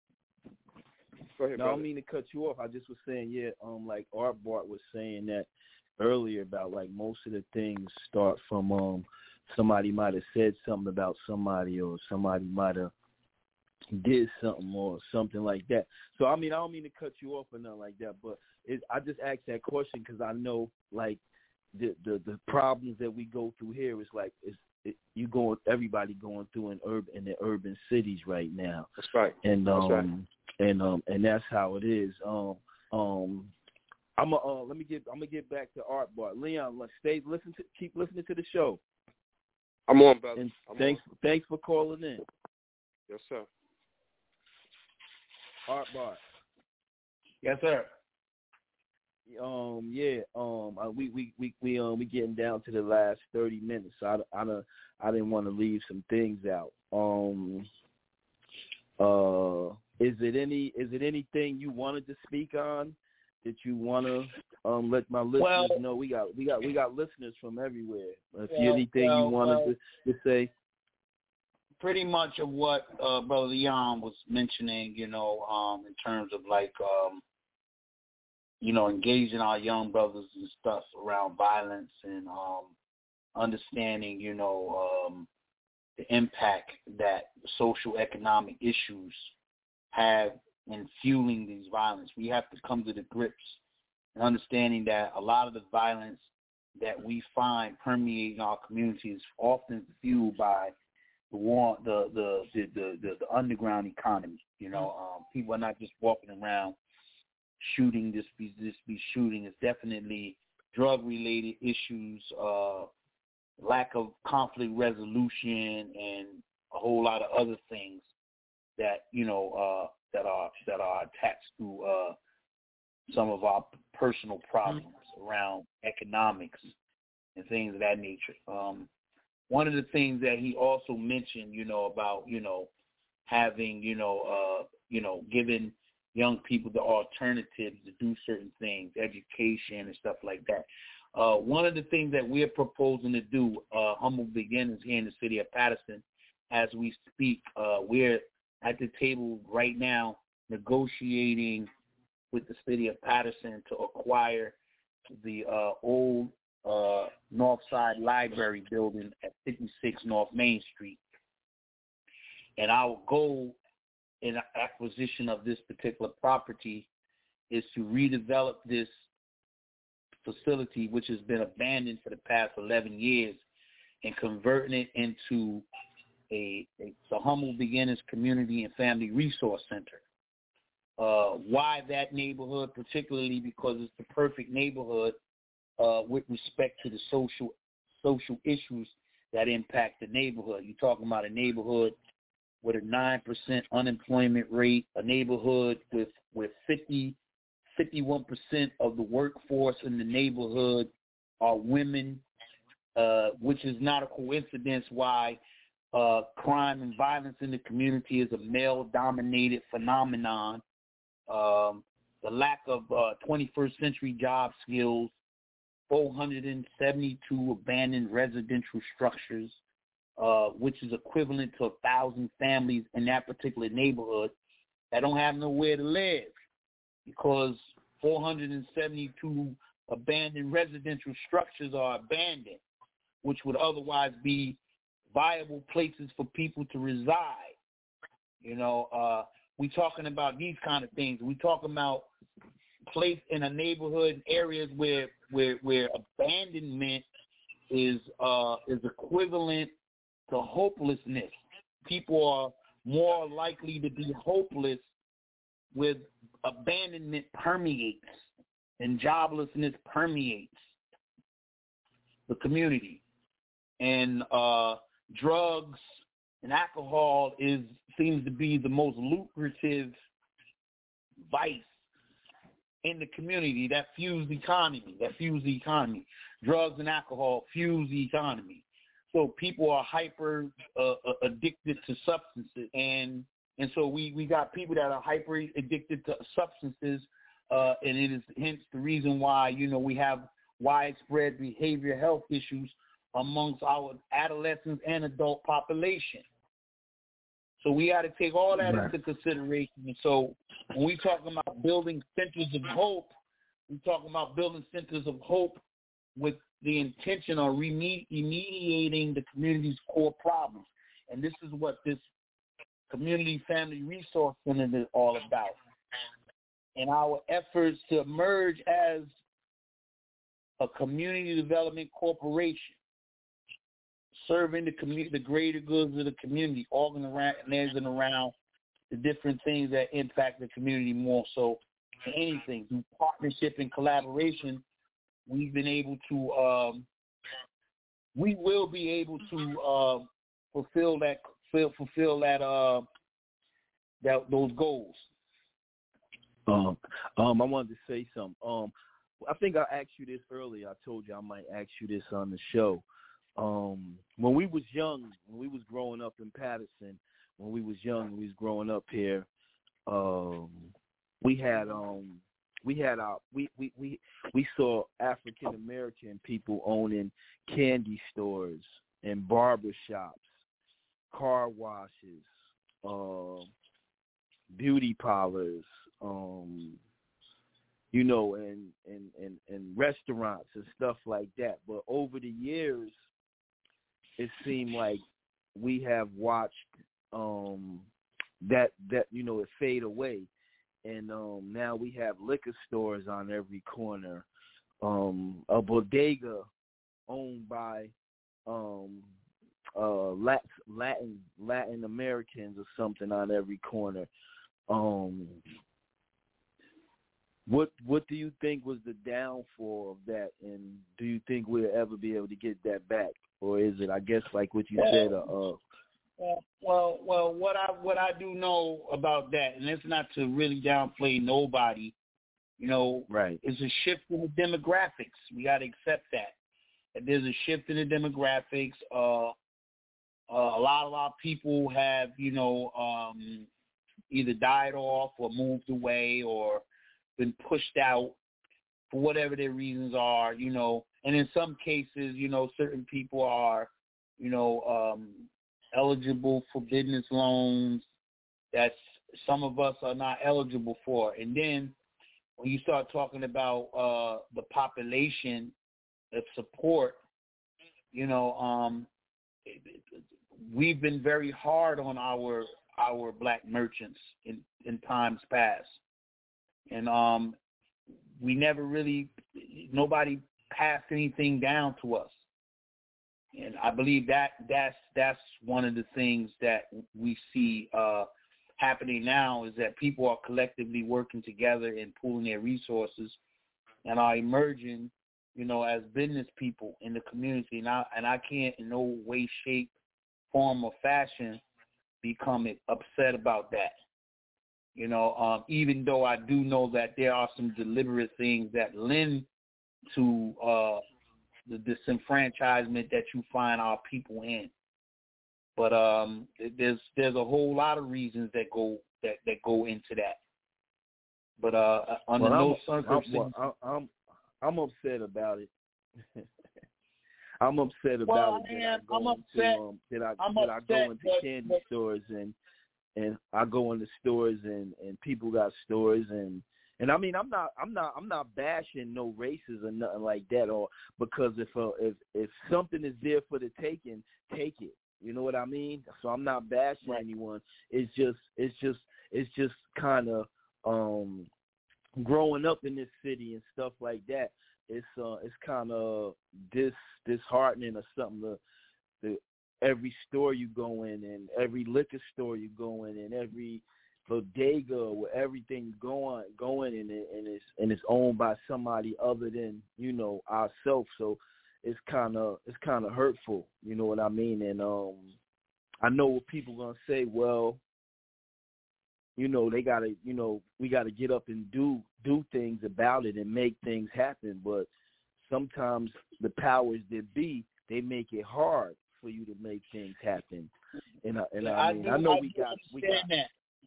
Go ahead, no, brother. I don't mean to cut you off. I just was saying, yeah, um, like Art Bart was saying that earlier about like most of the things start from um somebody might have said something about somebody, or somebody might have did something or something like that. So I mean, I don't mean to cut you off or nothing like that, but it, I just asked that question because I know like the, the the problems that we go through here is like it's it, you going everybody going through in urban in the urban cities right now. That's right. And That's um right. and um and that's how it is. Um um I'm a, uh, let me get I'm gonna get back to Art Bart. Leon, let's stay listen to keep listening to the show. I'm on, brother. And I'm thanks on. thanks for calling in. Yes, sir. Art Bart. Yes, sir. Um, yeah. Um, uh, we we we we um we getting down to the last thirty minutes. So I I don't, I didn't want to leave some things out. Um, uh, is it any is it anything you wanted to speak on that you want to um let my listeners well, know? We got we got we got listeners from everywhere. If well, you anything well, you wanted well, to, to say. Pretty much of what uh, Brother Leon was mentioning, you know, um, in terms of like, um, you know, engaging our young brothers and stuff around violence and um, understanding, you know, um, the impact that social economic issues have in fueling these violence. We have to come to the grips and understanding that a lot of the violence that we find permeating our community is often fueled by the war, the the, the the the the underground economy. You know, um, people are not just walking around shooting. This be this be shooting. It's definitely drug related issues, uh, lack of conflict resolution, and a whole lot of other things that you know uh, that are that are attached to uh, some of our personal problems around economics and things of that nature. Um, One of the things that he also mentioned, you know, about, you know, having, you know, uh, you know, giving young people the alternatives to do certain things, education and stuff like that. Uh, one of the things that we're proposing to do, uh, Humble Beginnings here in the city of Patterson, as we speak, uh, we're at the table right now negotiating with the city of Patterson to acquire the uh, old Uh, Northside Library building at fifty-six North Main Street. And our goal in the acquisition of this particular property is to redevelop this facility, which has been abandoned for the past eleven years, and converting it into a, a the Humble Beginnings Community and Family Resource Center. Uh, why that neighborhood? Particularly because it's the perfect neighborhood uh, with respect to the social social issues that impact the neighborhood. You're talking about a neighborhood with a nine percent unemployment rate, a neighborhood with, with fifty, fifty-one percent of the workforce in the neighborhood are women, uh, which is not a coincidence why uh, crime and violence in the community is a male-dominated phenomenon. Um, the lack of uh, twenty-first century job skills, four hundred seventy-two abandoned residential structures, uh, which is equivalent to a thousand families in that particular neighborhood that don't have nowhere to live, because four hundred seventy-two abandoned residential structures are abandoned, which would otherwise be viable places for people to reside. You know, uh, we talking about these kind of things. We talking about place in a neighborhood areas where where where abandonment is uh, is equivalent to hopelessness. People are more likely to be hopeless with abandonment permeates and joblessness permeates the community. And uh, drugs and alcohol is seems to be the most lucrative vice in the community that fuels the economy, that fuels the economy. Drugs and alcohol fuels the economy. So people are hyper uh, addicted to substances, and and so we, we got people that are hyper addicted to substances, uh, and it is hence the reason why, you know, we have widespread behavioral health issues amongst our adolescents and adult population. So we got to take all that right. into consideration. And so when we talk about building centers of hope, we talk about building centers of hope with the intention of remediating the community's core problems. And this is what this Community Family Resource Center is all about. And our efforts to emerge as a community development corporation, serving the community, the greater goods of the community, organizing around the different things that impact the community more so than anything. Through partnership and collaboration, we've been able to, um, we will be able to uh, fulfill that, fulfill, fulfill that, uh, that those goals. Um, um, I wanted to say something. Um, I think I asked you this earlier. I told you I might ask you this on the show. Um, when we was young, when we was growing up in Patterson, when we was young, we was growing up here, um, we had um, we had our we we we, we saw African American people owning candy stores and barber shops, car washes, uh, beauty parlors, um, you know, and, and, and, and restaurants and stuff like that. But over the years, it seemed like we have watched um, that, that, you know, it fade away. And um, now we have liquor stores on every corner, um, a bodega owned by um, uh, Latin Latin Americans or something on every corner. Um, what what do you think was the downfall of that, and do you think we'll ever be able to get that back, or is it, I guess, like what you well, said? Uh, well, well, well, what I what I do know about that, and it's not to really downplay nobody, you know, right? It's a shift in the demographics. We got to accept that. That there's a shift in the demographics. Uh, uh, a lot of our people have, you know, um, either died off or moved away or been pushed out for whatever their reasons are, you know. And in some cases, you know, certain people are, you know, um, eligible for business loans that some of us are not eligible for. And then when you start talking about uh, the population of support, you know, um, we've been very hard on our our black merchants in, in times past. And um, we never really, nobody passed anything down to us. And I believe that that's that's one of the things that we see uh, happening now is that people are collectively working together and pooling their resources and are emerging, you know, as business people in the community. And I, and I can't in no way, shape, form, or fashion become upset about that. You know, um, even though I do know that there are some deliberate things that lend to uh, the disenfranchisement that you find our people in. But um, there's there's a whole lot of reasons that go that, that go into that. But uh, under well, no I'm, circumstances, I'm, I'm I'm upset about it. I'm upset about well, it that man, I go I'm upset. into um, that I I'm that upset, I go into but, candy but, stores and and I go into stores and, and people got stores and and I mean I'm not I'm not I'm not bashing no races or nothing like that, or because if uh, if if something is there for the taking, take it. You know what I mean? So I'm not bashing right. anyone. It's just it's just it's just kind of um, growing up in this city and stuff like that. It's uh it's kind of dis disheartening or something. The, the every store you go in and every liquor store you go in and every bodega where everything's going going in it and it's and it's owned by somebody other than, you know, ourselves. So it's kind of it's kind of hurtful. You know what I mean? And um, I know what people gonna say. Well, you know, they gotta, you know, we gotta get up and do do things about it and make things happen. But sometimes the powers that be, they make it hard for you to make things happen. And I, and yeah, I I mean, do, I know I we do got we got. that.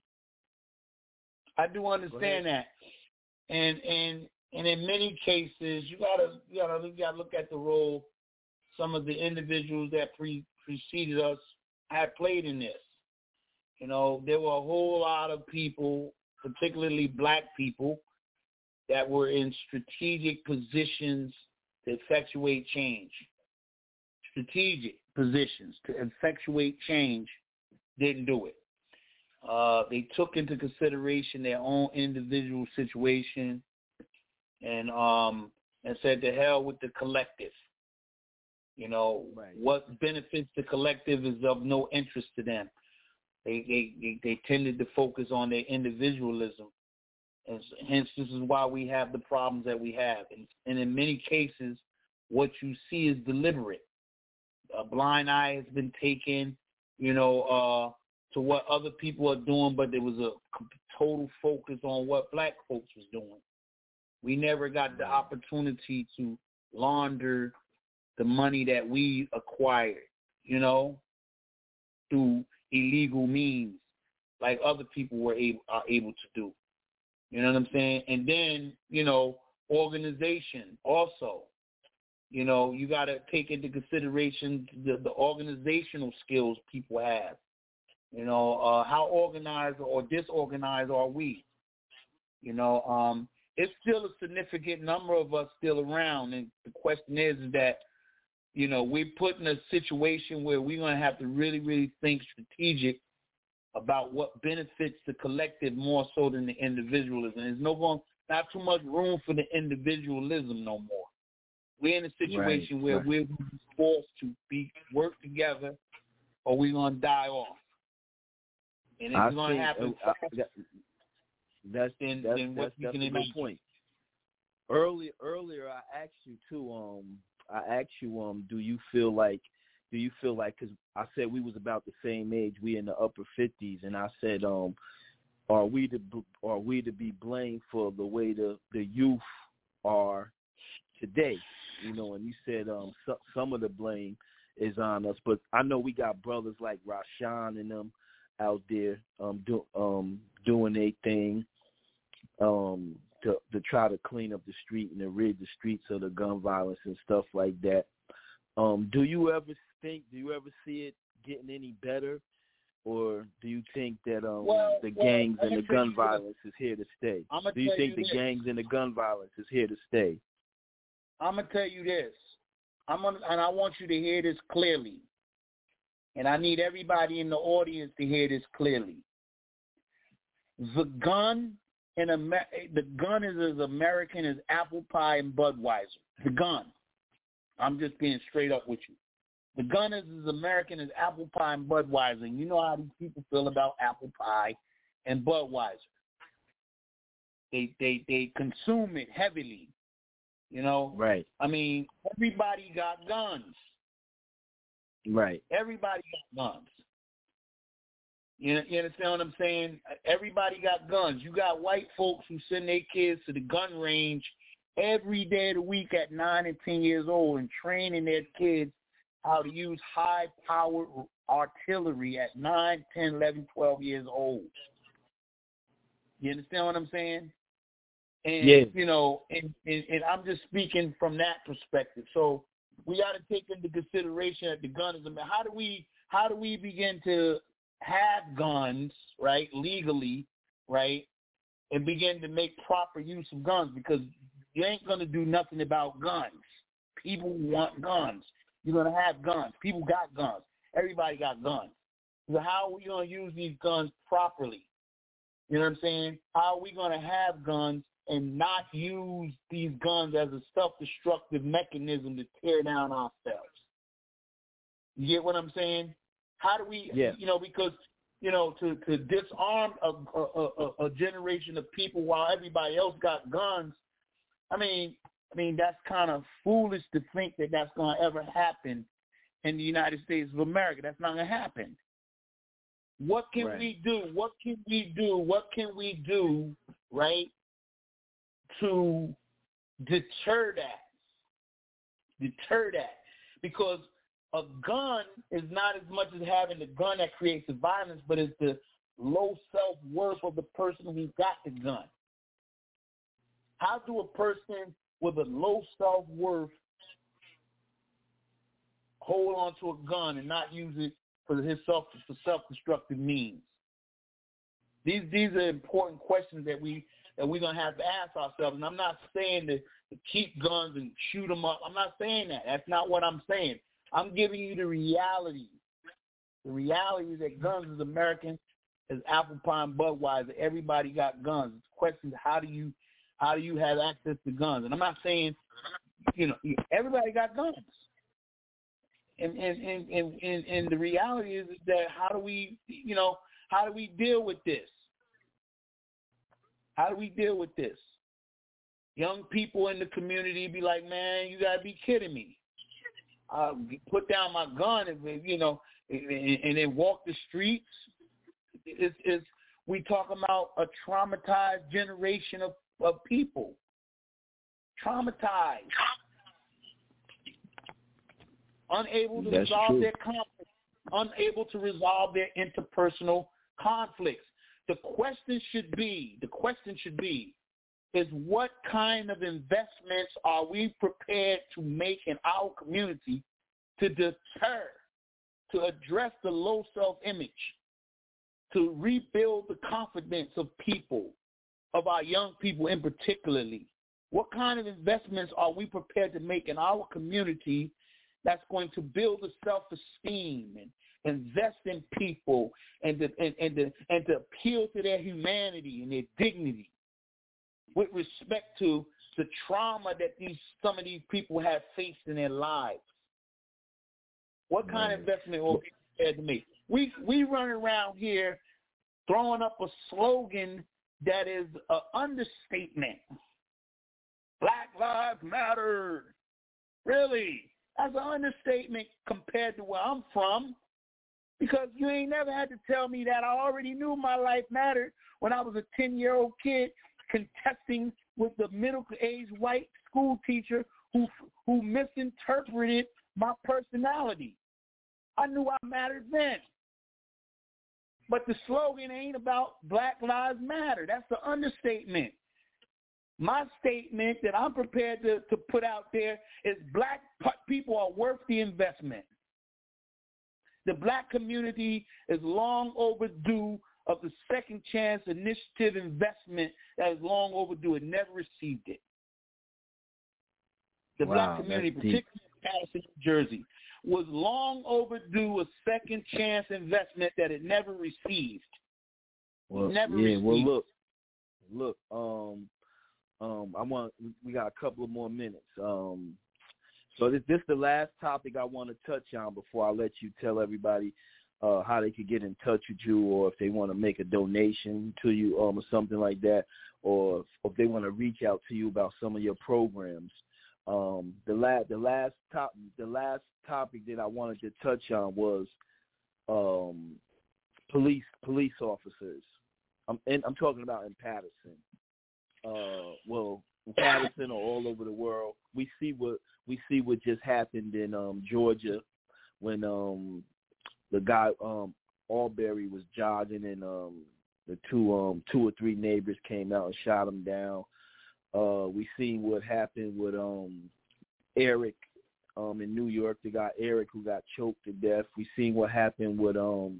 I do understand that, and and and in many cases, you gotta you gotta you gotta look at the role some of the individuals that pre- preceded us had played in this. You know, there were a whole lot of people, particularly black people, that were in strategic positions to effectuate change. Strategic positions to effectuate change, didn't do it. Uh, they took into consideration their own individual situation and um, and said to hell with the collective. You know, right. What benefits the collective is of no interest to them. They they, they, they tended to focus on their individualism. And hence, this is why we have the problems that we have. And, and in many cases, what you see is deliberate. A blind eye has been taken, you know, uh, to what other people are doing, but there was a total focus on what black folks was doing. We never got the opportunity to launder the money that we acquired, you know, through illegal means, like other people were able are able to do. You know what I'm saying? And then, you know, organization also. You know, you got to take into consideration the, the organizational skills people have. You know, uh, how organized or disorganized are we? You know, um, it's still a significant number of us still around. And the question is, is that, you know, we're put in a situation where we're going to have to really, really think strategic about what benefits the collective more so than the individualism. There's no going, not too much room for the individualism no more. We're in a situation right, where right. we're forced to be work together, or we're going to die off. And it's going to happen. Uh, that, that's then, that's, then that's, that's a good point. Earlier, earlier, I asked you too. Um, I asked you, um, do you feel like, do you feel like, because I said we was about the same age, we in the upper fifties, and I said, um, are we to are we to be blamed for the way the the youth are today? You know, and you said um, so, some of the blame is on us, but I know we got brothers like Rashawn and them out there um, do, um, doing their thing um, to, to try to clean up the street and to rid the streets of the gun violence and stuff like that. Um, do you ever think, do you ever see it getting any better, or do you think that um, well, the well, gangs and the gun violence is here to stay? Do you think you the this. gangs and the gun violence is here to stay? I'm gonna tell you this. I'm gonna, and I want you to hear this clearly. And I need everybody in the audience to hear this clearly. The gun in Amer- the gun is as American as apple pie and Budweiser. The gun. I'm just being straight up with you. The gun is as American as apple pie and Budweiser. And you know how these people feel about apple pie and Budweiser. They they they consume it heavily. You know? Right. I mean, everybody got guns. Right. Everybody got guns. You, you understand what I'm saying? Everybody got guns. You got white folks who send their kids to the gun range every day of the week at nine and ten years old and training their kids how to use high-powered artillery at nine, ten, eleven, twelve years old. You understand what I'm saying? And, yeah. you know, and, and, and I'm just speaking from that perspective. So we got to take into consideration that the gun is a man. How do we, how do we begin to have guns, right, legally, right, and begin to make proper use of guns? Because you ain't going to do nothing about guns. People want guns. You're going to have guns. People got guns. Everybody got guns. So how are we going to use these guns properly? You know what I'm saying? How are we going to have guns and not use these guns as a self-destructive mechanism to tear down ourselves? You get what I'm saying? How do we, yeah. you know, because, you know, to, to disarm a, a, a, a generation of people while everybody else got guns, I mean, I mean, that's kind of foolish to think that that's going to ever happen in the United States of America. That's not going to happen. What can right. we do? What can we do? What can we do, right, to deter that? Deter that. Because a gun is not as much as having the gun that creates the violence, but it's the low self-worth of the person who got the gun. How do a person with a low self-worth hold on to a gun and not use it for his self for self-destructive means? These these are important questions that we that we're gonna have to ask ourselves. And I'm not saying to, to keep guns and shoot them up. I'm not saying that. That's not what I'm saying. I'm giving you the reality. The reality is that guns is American as apple pie and Budweiser. Everybody got guns. The question is, how do you how do you have access to guns? And I'm not saying, you know, everybody got guns. And and, and, and, and, and the reality is that how do we, you know, how do we deal with this? How do we deal with this? Young people in the community be like, man, you got to be kidding me. Uh, put down my gun and, you know, and, and then walk the streets. It's, it's, we talk about a traumatized generation of, of people. Traumatized. Unable to That's resolve true. their conflicts. Unable to resolve their interpersonal conflicts. The question should be, the question should be, is what kind of investments are we prepared to make in our community to deter, to address the low self-image, to rebuild the confidence of people, of our young people in particularly? What kind of investments are we prepared to make in our community that's going to build a self-esteem and invest in people and to, and, and, to, and to appeal to their humanity and their dignity with respect to the trauma that these some of these people have faced in their lives? What kind right. of investment are we prepared to make? We we run around here throwing up a slogan that is an understatement. Black Lives Matter. Really? That's an understatement compared to where I'm from. Because you ain't never had to tell me that. I already knew my life mattered when I was a ten-year-old kid contesting with the middle-aged white school teacher who who misinterpreted my personality. I knew I mattered then. But the slogan ain't about Black Lives Matter. That's the understatement. My statement that I'm prepared to, to put out there is black people are worth the investment. The black community is long overdue of the second chance initiative investment that is long overdue. It never received it. The wow, black community, particularly in Patterson, New Jersey, was long overdue a second chance investment that it never received. Well, never yeah, received. well, look, look, um, um, I want we got a couple of more minutes. Um, so this this is the last topic I want to touch on before I let you tell everybody uh, how they could get in touch with you, or if they want to make a donation to you, um, or something like that, or if, if they want to reach out to you about some of your programs. Um, the last the last top the last topic that I wanted to touch on was um, police police officers. I'm and I'm talking about in Patterson. Uh, well, in Patterson or all over the world, we see what we see what just happened in um, Georgia when um, the guy um, Arbery was jogging and um, the two um, two or three neighbors came out and shot him down. Uh, we seen what happened with um, Eric um, in New York. The guy Eric who got choked to death. We seen what happened with um,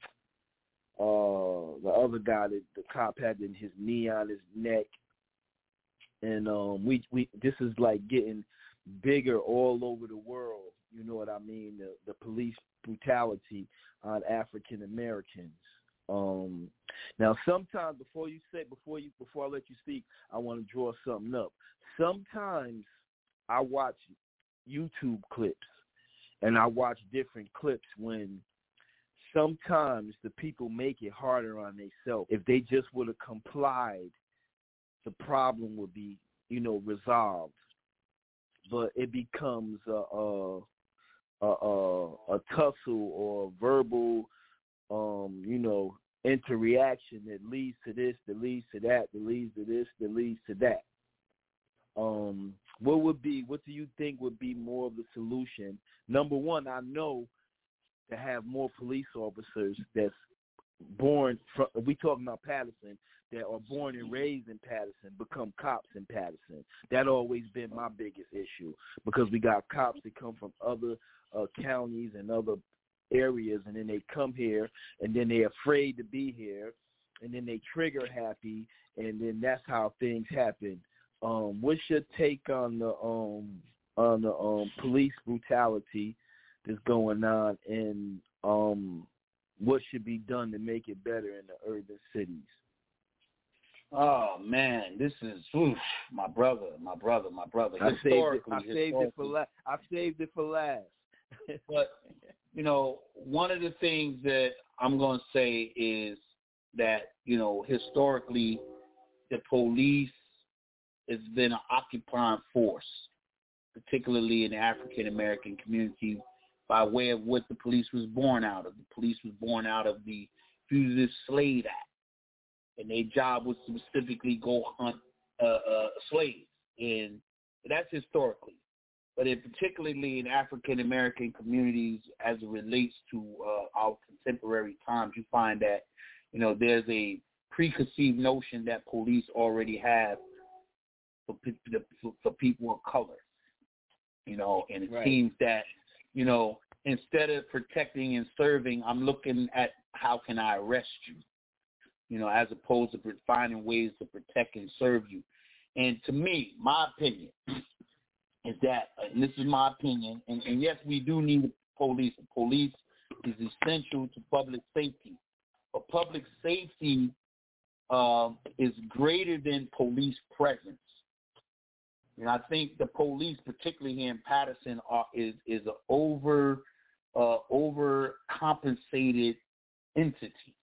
uh, the other guy that the cop had in his knee on his neck. And um, we we this is like getting bigger all over the world. You know what I mean? The the police brutality on African Americans. Um, now, sometimes before you say before you before I let you speak, I want to draw something up. Sometimes I watch YouTube clips, and I watch different clips when sometimes the people make it harder on themselves. If they just would have complied, the problem would be, you know, resolved. But it becomes a a a, a, a tussle or a verbal, um, you know, interreaction that leads to this, that leads to that, that leads to this, that leads to that. Um, what would be? What do you think would be more of the solution? Number one, I know to have more police officers that's born from, we talking about Patterson, that are born and raised in Patterson, become cops in Patterson. That always been my biggest issue, because we got cops that come from other uh, counties and other areas, and then they come here, and then they're afraid to be here, and then they trigger happy, and then that's how things happen. Um, what's your take on the um, on the um, police brutality that's going on, and um, what should be done to make it better in the urban cities? Oh man, this is oof, my brother, my brother, my brother. I saved it. I saved it for last. I saved it for last. But you know, one of the things that I'm going to say is that, you know, historically, the police has been an occupying force, particularly in the African American community, by way of what the police was born out of. The police was born out of the Fugitive Slave Act, and their job was to specifically go hunt uh, uh, slaves, and that's historically. But in particularly in African American communities, as it relates to uh, our contemporary times, you find that, you know, there's a preconceived notion that police already have for, for, for people of color, you know, and it right. seems that, you know, instead of protecting and serving, I'm looking at how can I arrest you, you know, as opposed to finding ways to protect and serve you. And to me, my opinion is that, and this is my opinion, and, and yes, we do need police. Police is essential to public safety. But public safety um, is greater than police presence. And I think the police, particularly here in Patterson, are, is is an over uh, overcompensated entity.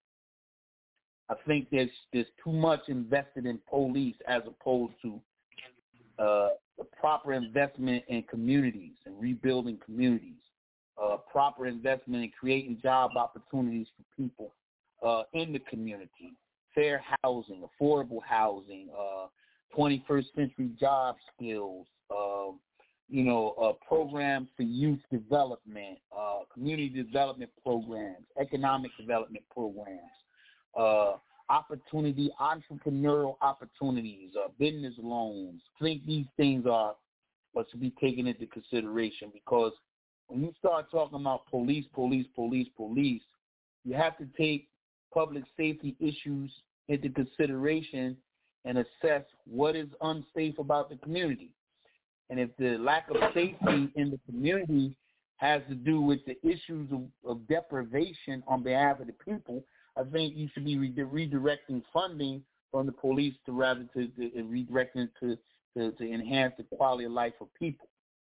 I think there's there's too much invested in police as opposed to uh, the proper investment in communities and rebuilding communities, uh, proper investment in creating job opportunities for people uh, in the community, fair housing, affordable housing, uh, twenty-first century job skills, uh, you know, uh, programs for youth development, uh, community development programs, economic development programs, uh, opportunity, entrepreneurial opportunities, uh, business loans. I think these things are, are to be taken into consideration, because when you start talking about police, police, police, police, you have to take public safety issues into consideration and assess what is unsafe about the community. And if the lack of safety in the community has to do with the issues of, of deprivation on behalf of the people, I think you should be re- redirecting funding from the police to rather to, to redirect it to, to to enhance the quality of life of people.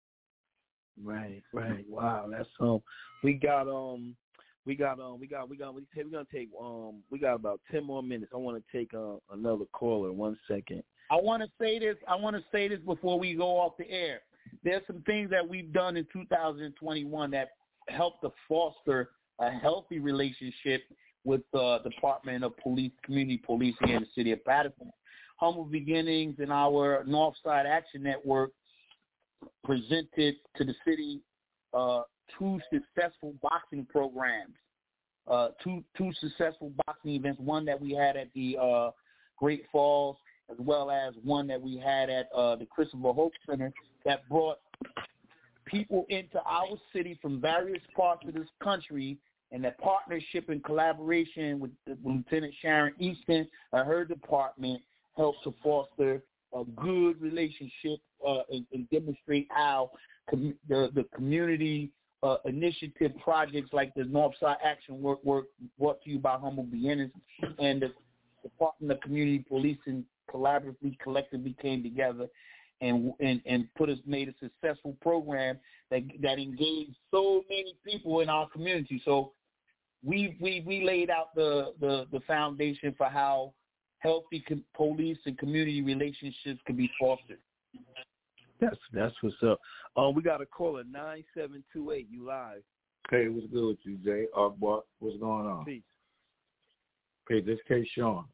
Right, right. Wow, that's um. We got um, we got um, we got we got we we're gonna take um, we got about ten more minutes. I want to take uh, another caller. One second. I want to say this. I want to say this before we go off the air. There's some things that we've done in two thousand twenty-one that helped to foster a healthy relationship with the uh, Department of Police, Community Policing in the city of Patterson. Humble Beginnings and our Northside Action Network presented to the city uh, two successful boxing programs, uh, two two successful boxing events, one that we had at the uh, Great Falls as well as one that we had at uh, the Christopher Hope Center that brought people into our city from various parts of this country, and that partnership and collaboration with Lieutenant Sharon Easton and her department helped to foster a good relationship uh, and, and demonstrate how com- the, the community uh, initiative projects like the Northside Action Work work brought to you by Humble Beginnings and the Department of Community Policing collaboratively, collectively came together and and and put us made a successful program that that engaged so many people in our community. So we we we laid out the the, the foundation for how healthy com- police and community relationships can be fostered. That's that's what's up. Um, uh, we got a caller nine seven two eight. You live? Hey, what's good with you, Jay? Akbar, what's going on? Peace. Hey, this K. Sean.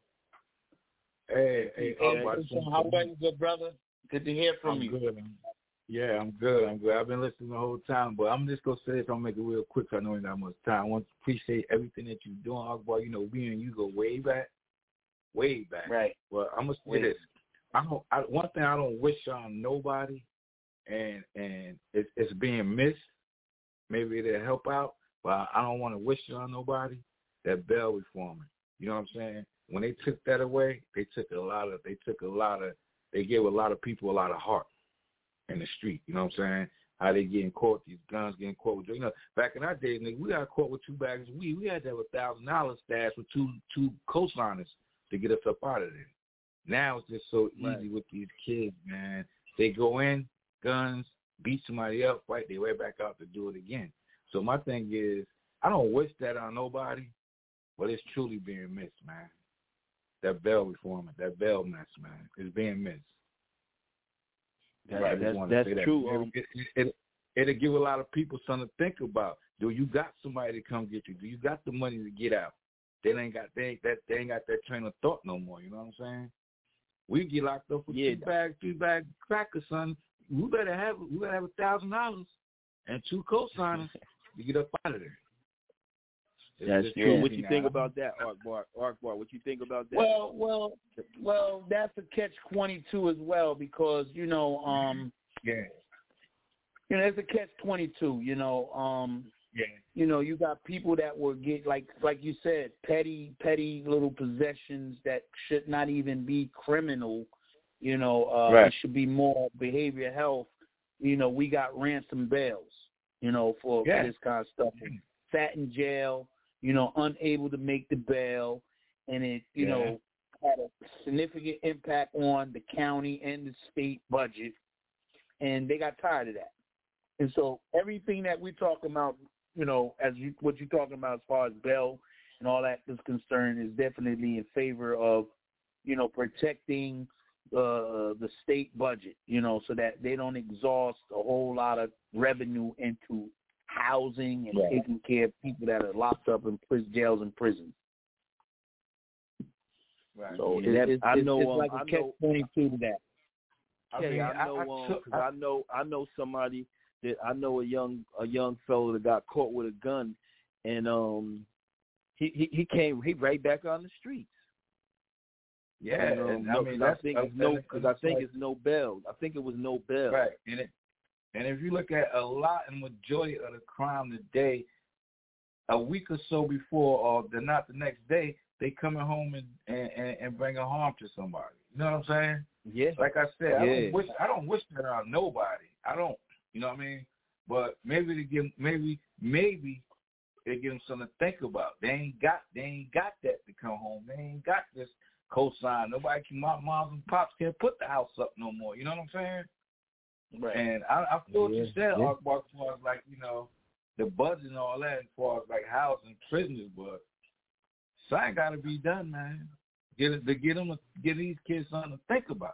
Hey, hey, Akbar. Hey, how are you, good brother? Good to hear from I'm you. Good. Yeah, I'm good. I'm good. I've been listening the whole time, but I'm just gonna say this. I'll make it real quick. I know you got much time. I want to appreciate everything that you're doing, Akbar. You know, we and you go way back, way back. Right. Well, I'm gonna say Wait. this. I don't. I, one thing I don't wish on nobody, and and it, it's being missed. Maybe it'll help out, but I don't want to wish it on nobody. That bail reforming. You know what I'm saying? When they took that away, they took a lot of. They took a lot of. They gave a lot of people a lot of heart in the street. You know what I'm saying? How they getting caught, these guns getting caught with. You know, back in our days, nigga, we got caught with two bags of weed. We had to have a thousand dollars stashed with two two co-signers to get us up out of there. Now it's just so easy right. with these kids, man. They go in, guns, beat somebody up, fight, they right back out to do it again. So my thing is, I don't wish that on nobody, but it's truly being missed, man. That bail reform, that bail mess, man, is being missed. That, right, that's that's that. true. Um, it, it, it, it'll give a lot of people something to think about. Do you got somebody to come get you? Do you got the money to get out? They ain't got they ain't that they ain't got that train of thought no more. You know what I'm saying? We get locked up for yeah. two bags, three bags of crackers, son. We better have we better have a thousand dollars and two co-signers to get up out of there. That's it's true. What you now. think about that, Akbar? Akbar, what you think about that? Well, well, well, that's a catch twenty-two as well because you know, um, yeah, you know, it's a catch twenty-two. You know, um, yeah, you know, you got people that will get like, like you said, petty, petty little possessions that should not even be criminal. You know, uh, right. it should be more behavior health. You know, we got ransom bails. You know, for, yeah. for this kind of stuff. And sat in jail. You know, unable to make the bail, and it, you yeah. know, had a significant impact on the county and the state budget, and they got tired of that. And so everything that we're talking about, you know, as you what you're talking about as far as bail and all that is concerned is definitely in favor of, you know, protecting uh, the state budget, you know, so that they don't exhaust a whole lot of revenue into housing and right. taking care of people that are locked up in prison, jails and prisons. Right. So yeah, it, it, I know, it's like um, a catch twenty-two to that. I mean, yeah, I know, I, I, um, cause I, I know, I know somebody that I know a young, a young fellow that got caught with a gun, and um, he he, he came, he right back on the streets. Yeah, and, um, and, no, I mean, I think it's no, because I think like, it's no bail. I think it was no bail. Right, and it, and if you look at a lot and majority of the crime today, a week or so before, or the not the next day, they coming home and and, and bringing harm to somebody. You know what I'm saying? Yeah. Like I said, yeah. I don't wish I don't wish that on nobody. I don't. You know what I mean? But maybe to give maybe maybe they give them something to think about. They ain't got they ain't got that to come home. They ain't got this co-sign. Nobody can, my moms and pops can't put the house up no more. You know what I'm saying? Right. And I, I feel what yeah, you said, yeah. Art Bar, as far as like, you know, the budget and all that, as far as like housing prisoners, but something got to be done, man. Get it to get them, get these kids something to think about.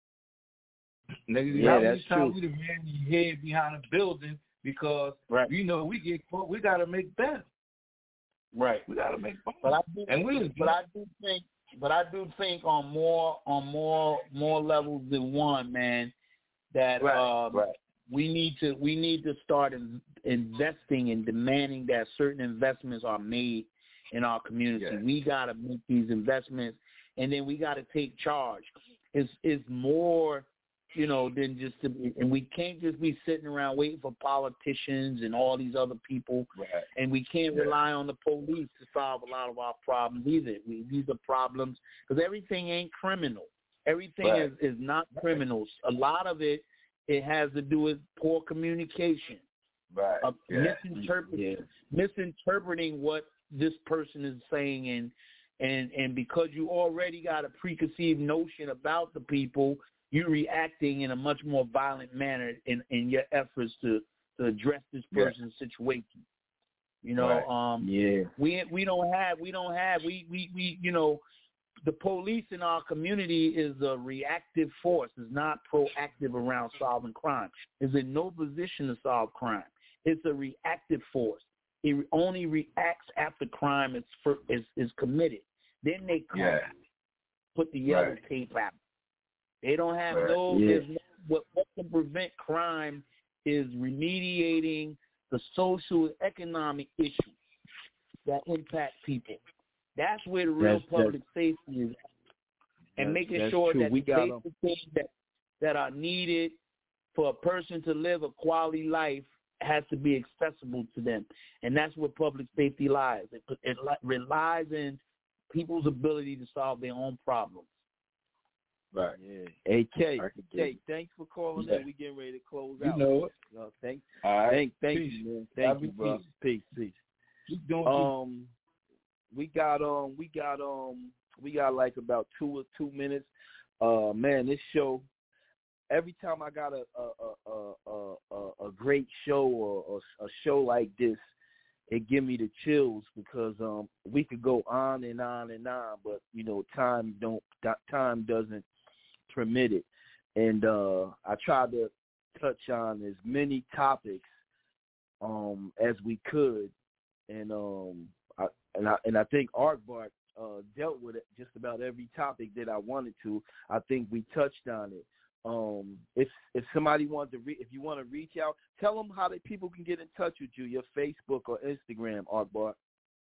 Nigga, yeah, how that's many times true. we done ran your head behind a building because right. you know we get caught, we got to make better. Right. We got to make better. But I do, and we, but I do think, but I do think on more on more more levels than one, man. That right, um, right. we need to we need to start in, investing and demanding that certain investments are made in our community. Yeah. We got to make these investments, and then we got to take charge. It's it's more, you know, than just to be, and we can't just be sitting around waiting for politicians and all these other people, right. and we can't yeah. rely on the police to solve a lot of our problems either. We, these are problems because everything ain't criminal. Everything right. is, is not criminals. A lot of it, it has to do with poor communication, right? Uh, yeah. misinterpreting, yeah. misinterpreting what this person is saying, and and and because you already got a preconceived notion about the people, you reacting in a much more violent manner in, in your efforts to, to address this person's yeah. situation. You know, right. um, yeah. we we don't have we don't have we, we, we you know. The police in our community is a reactive force, is not proactive around solving crime, is in no position to solve crime. It's a reactive force. It only reacts after crime is for, is, is committed. Then they come, yeah. put the yellow right. tape out. They don't have right. no, yeah. there's no what, what can prevent crime is remediating the social and economic issues that impact people. That's where the real that's, public that's, safety is, and that's, making that's sure true. that we the got basic things that, that are needed for a person to live a quality life has to be accessible to them, and that's where public safety lies. It, it relies in people's ability to solve their own problems. Right. Yeah. Hey, K, K, thanks for calling yeah. in. We getting ready to close you out. Know it. No, thank, All right. thank, thank peace. you, man. Thank That'd you, bro. Peace, peace. peace. Keep doing um, we got um, we got um, we got like about two or two minutes. Uh, man, this show. Every time I got a a a a, a, a great show or a, a show like this, it give me the chills because um, we could go on and on and on, but you know, time don't time doesn't permit it. And uh, I try to touch on as many topics um, as we could, and um, I, and I and I think Art Bart uh, dealt with it just about every topic that I wanted to. I think we touched on it. Um, if if somebody wants to, re- if you want to reach out, tell them how that people can get in touch with you, your Facebook or Instagram, Art Bart.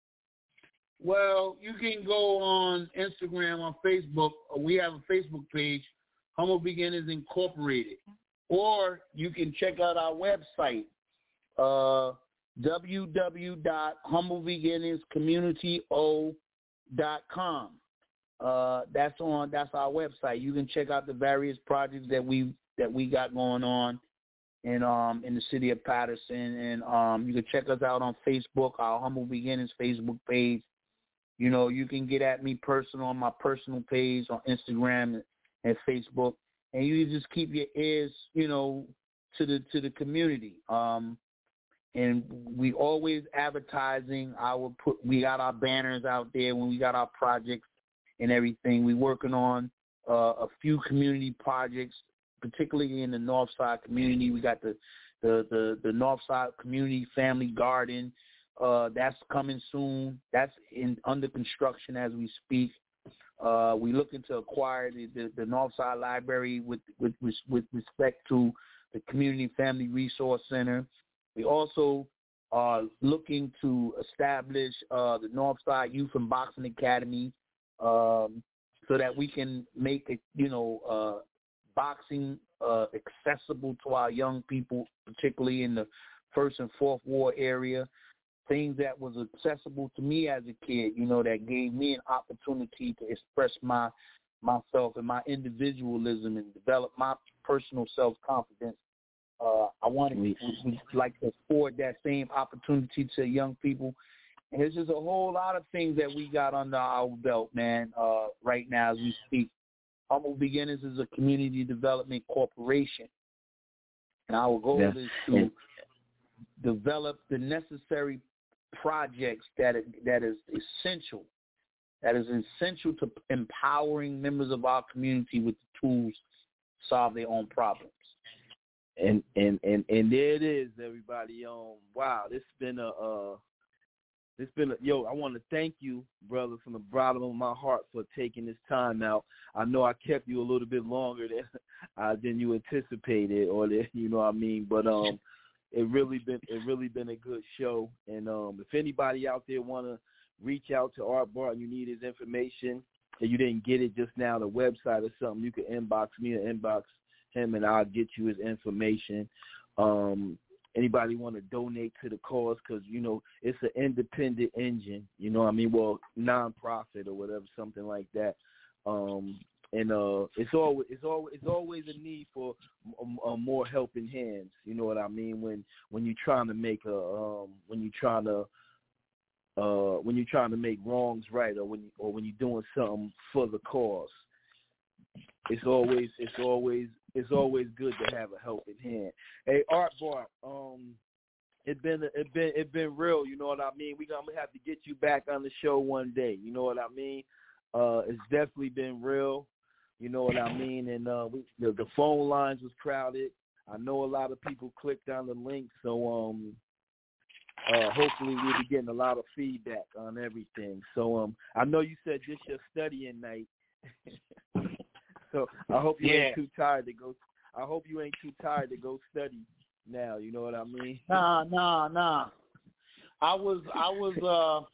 Well, you can go on Instagram, on Facebook. We have a Facebook page, Humble Beginnings Incorporated, or you can check out our website, uh, w w w dot humble beginnings community o dot com. Uh, that's on. That's our website. You can check out the various projects that we that we got going on in um in the city of Patterson, and um you can check us out on Facebook, our Humble Beginnings Facebook page. You know, you can get at me personal on my personal page on Instagram and Facebook, and you can just keep your ears, you know, to the to the community. Um, and we always advertising. I will put. We got our banners out there when we got our projects and everything. We're working on uh, a few community projects, particularly in the North Side community. We got the the the, the North Side Community Family Garden. Uh, that's coming soon. That's in under construction as we speak. Uh, we're looking to acquire the, the, the North Side Library with, with with respect to the Community Family Resource Center. We also are looking to establish uh, the North Side Youth and Boxing Academy, um, so that we can make it, you know, uh, boxing uh, accessible to our young people, particularly in the First and Fourth Ward area. Things that was accessible to me as a kid, you know, that gave me an opportunity to express my myself and my individualism and develop my personal self-confidence. Uh, I want to like to afford that same opportunity to young people, And there's just a whole lot of things that we got under our belt, man, uh, right now as we speak. Humble Beginnings is a community development corporation. And our goal yeah. is to yeah. develop the necessary projects that that is essential, that is essential to empowering members of our community with the tools to solve their own problems. And and, and, and there it is, everybody. Um, wow, this has been a uh, this been a, yo. I want to thank you, brother, from the bottom of my heart for taking this time out. I know I kept you a little bit longer than uh, than you anticipated, or that, you know what I mean. But um, it really been it really been a good show. And um, if anybody out there want to reach out to Art Bart and you need his information and you didn't get it just now, the website or something, you can inbox me or inbox him and I'll get you his information. Um, anybody want to donate to the cause, because, you know, it's an independent engine, you know what I mean, well, non-profit or whatever, something like that. Um, and uh, it's always it's always it's always a need for a, a more helping hands. You know what I mean? When when you're trying to make a um, when you're trying to uh, when you're trying to make wrongs right, or when you, or when you're doing something for the cause. It's always it's always it's always good to have a helping hand. Hey, Art Bart, um, it been it been it been real. You know what I mean? We gonna have to get you back on the show one day. You know what I mean? Uh, it's definitely been real. You know what I mean? And uh, we, the, the phone lines was crowded. I know a lot of people clicked on the link, so um, uh, hopefully we'll be getting a lot of feedback on everything. So um, I know you said this your studying night. So I hope you yeah. ain't too tired to go. I hope you ain't too tired to go study now. You know what I mean? Nah, nah, nah. I was, I was, uh,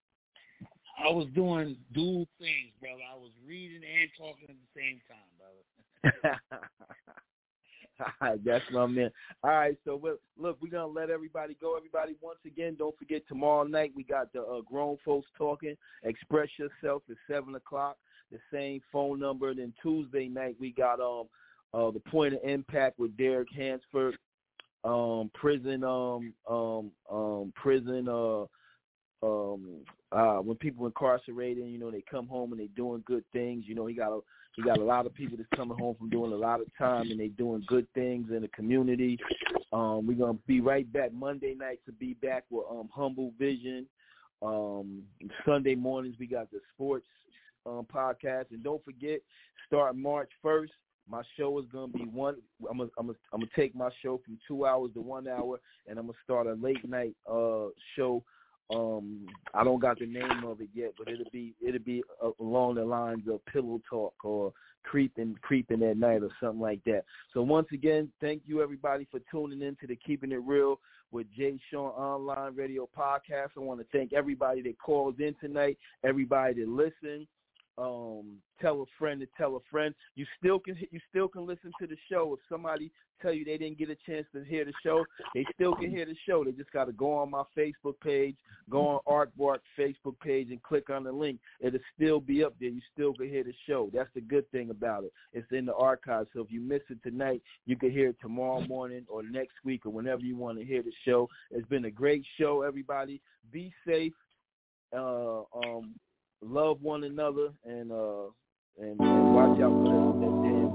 I was doing dual things, brother. I was reading and talking at the same time, brother. All right, that's my man. All right, so we'll, look, we're gonna let everybody go. Everybody, once again, don't forget tomorrow night we got the uh, grown folks talking. Express yourself at seven o'clock. The same phone number. And then Tuesday night we got um uh the Point of Impact with Derek Hansford, um prison um um um prison uh um uh when people incarcerated, you know, they come home and they doing good things. You know, he got a he got a lot of people that's coming home from doing a lot of time and they doing good things in the community. Um we're gonna be right back Monday night to be back with um Humble Vision. Um Sunday mornings we got the sports Um, podcast, and don't forget, start March first. My show is gonna be one. I'm gonna, I'm gonna, I'm gonna take my show from two hours to one hour, and I'm gonna start a late night uh show. Um, I don't got the name of it yet, but it'll be it'll be along the lines of Pillow Talk or creeping creeping at night or something like that. So once again, thank you everybody for tuning in to the Keeping It Real with Jay Sean Online Radio Podcast. I want to thank everybody that called in tonight, everybody that listened. Um, tell a friend to tell a friend. You still can you still can listen to the show. If somebody tell you they didn't get a chance to hear the show, they still can hear the show. They just got to go on my Facebook page, go on Art Bart's Facebook page, and click on the link. It'll still be up there. You still can hear the show. That's the good thing about it. It's in the archive. So if you miss it tonight, you can hear it tomorrow morning or next week or whenever you want to hear the show. It's been a great show, everybody. Be safe. Uh, um. Love one another and uh and, and watch out for that, that damn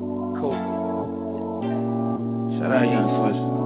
COVID. Shout out Young Swiss.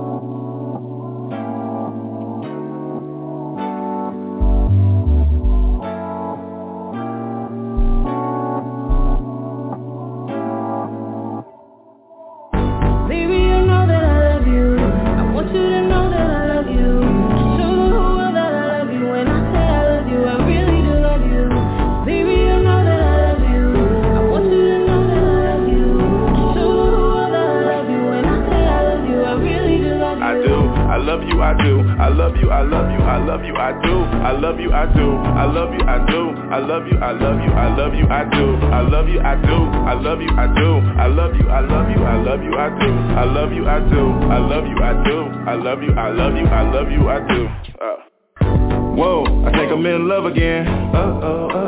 I do. I love you, I love you, I love you, I do. I love you, I do. I love you, I do. I love you, I love you, I love you, I do. I love you, I do. I love you, I do. I love you, I love you, I love you, I do. I love you, I do. I love you, I do. I love you, I love you, I love you, I do. Uh. Whoa, I think I'm in love again. Uh-oh, uh-oh.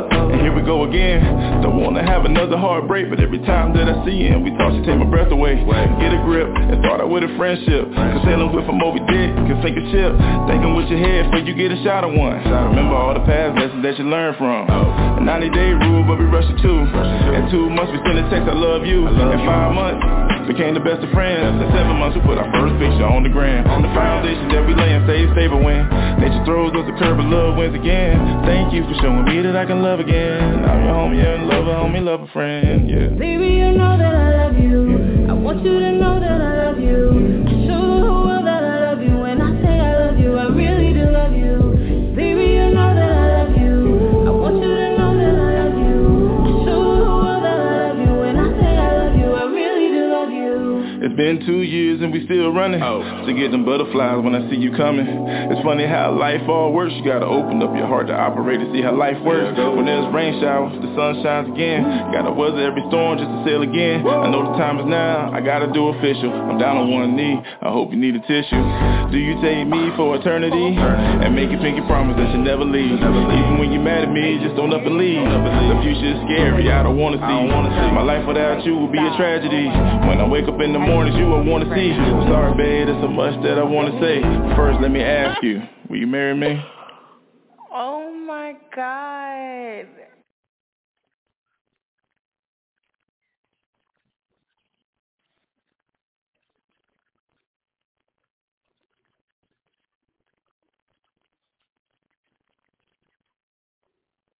here we go again. Don't wanna have another heartbreak, but every time that I see you and we talk, she take my breath away. Get a grip and start out with a friendship. Cause sailing with a Moby Dick can sink a ship. Thinking with your head before you get a shot of one. Remember all the past lessons that you learned from. A ninety day rule, but we rush it too. In two months we send a text, I love you. In five months became the best of friends. In seven months we put our first picture on the gram. On the foundation that we lay and stay stable when nature throws us a curve, but love wins again. Thank you for showing me that I can love again. I'm your homie and lover, homie, lover, friend, yeah. Baby, you know that I love you. I want you to know that I love you. Show the whole world that I love you. When I say I love you, I really do love you. Baby, you know that I love you. I want you to know that I love you. Show the whole world that I love you. When I say I love you, I really do love you. It's been two years and we still running. Oh. To get them butterflies when I see you coming. It's funny how life all works. You gotta open up your heart to operate to see how life works. When there's rain showers, the sun shines again. Gotta weather every storm just to sail again. I know the time is now, I gotta do official. I'm down on one knee, I hope you need a tissue. Do you take me for eternity? And make a pinky promise that you never leave. Even when you're mad at me, just don't up and leave. The future is scary, I don't wanna see. My life without you will be a tragedy. When I wake up in the mornings, you won't wanna see. I'm sorry, babe, there's so much that I wanna say. First, let me ask you, will you marry me? Oh my God.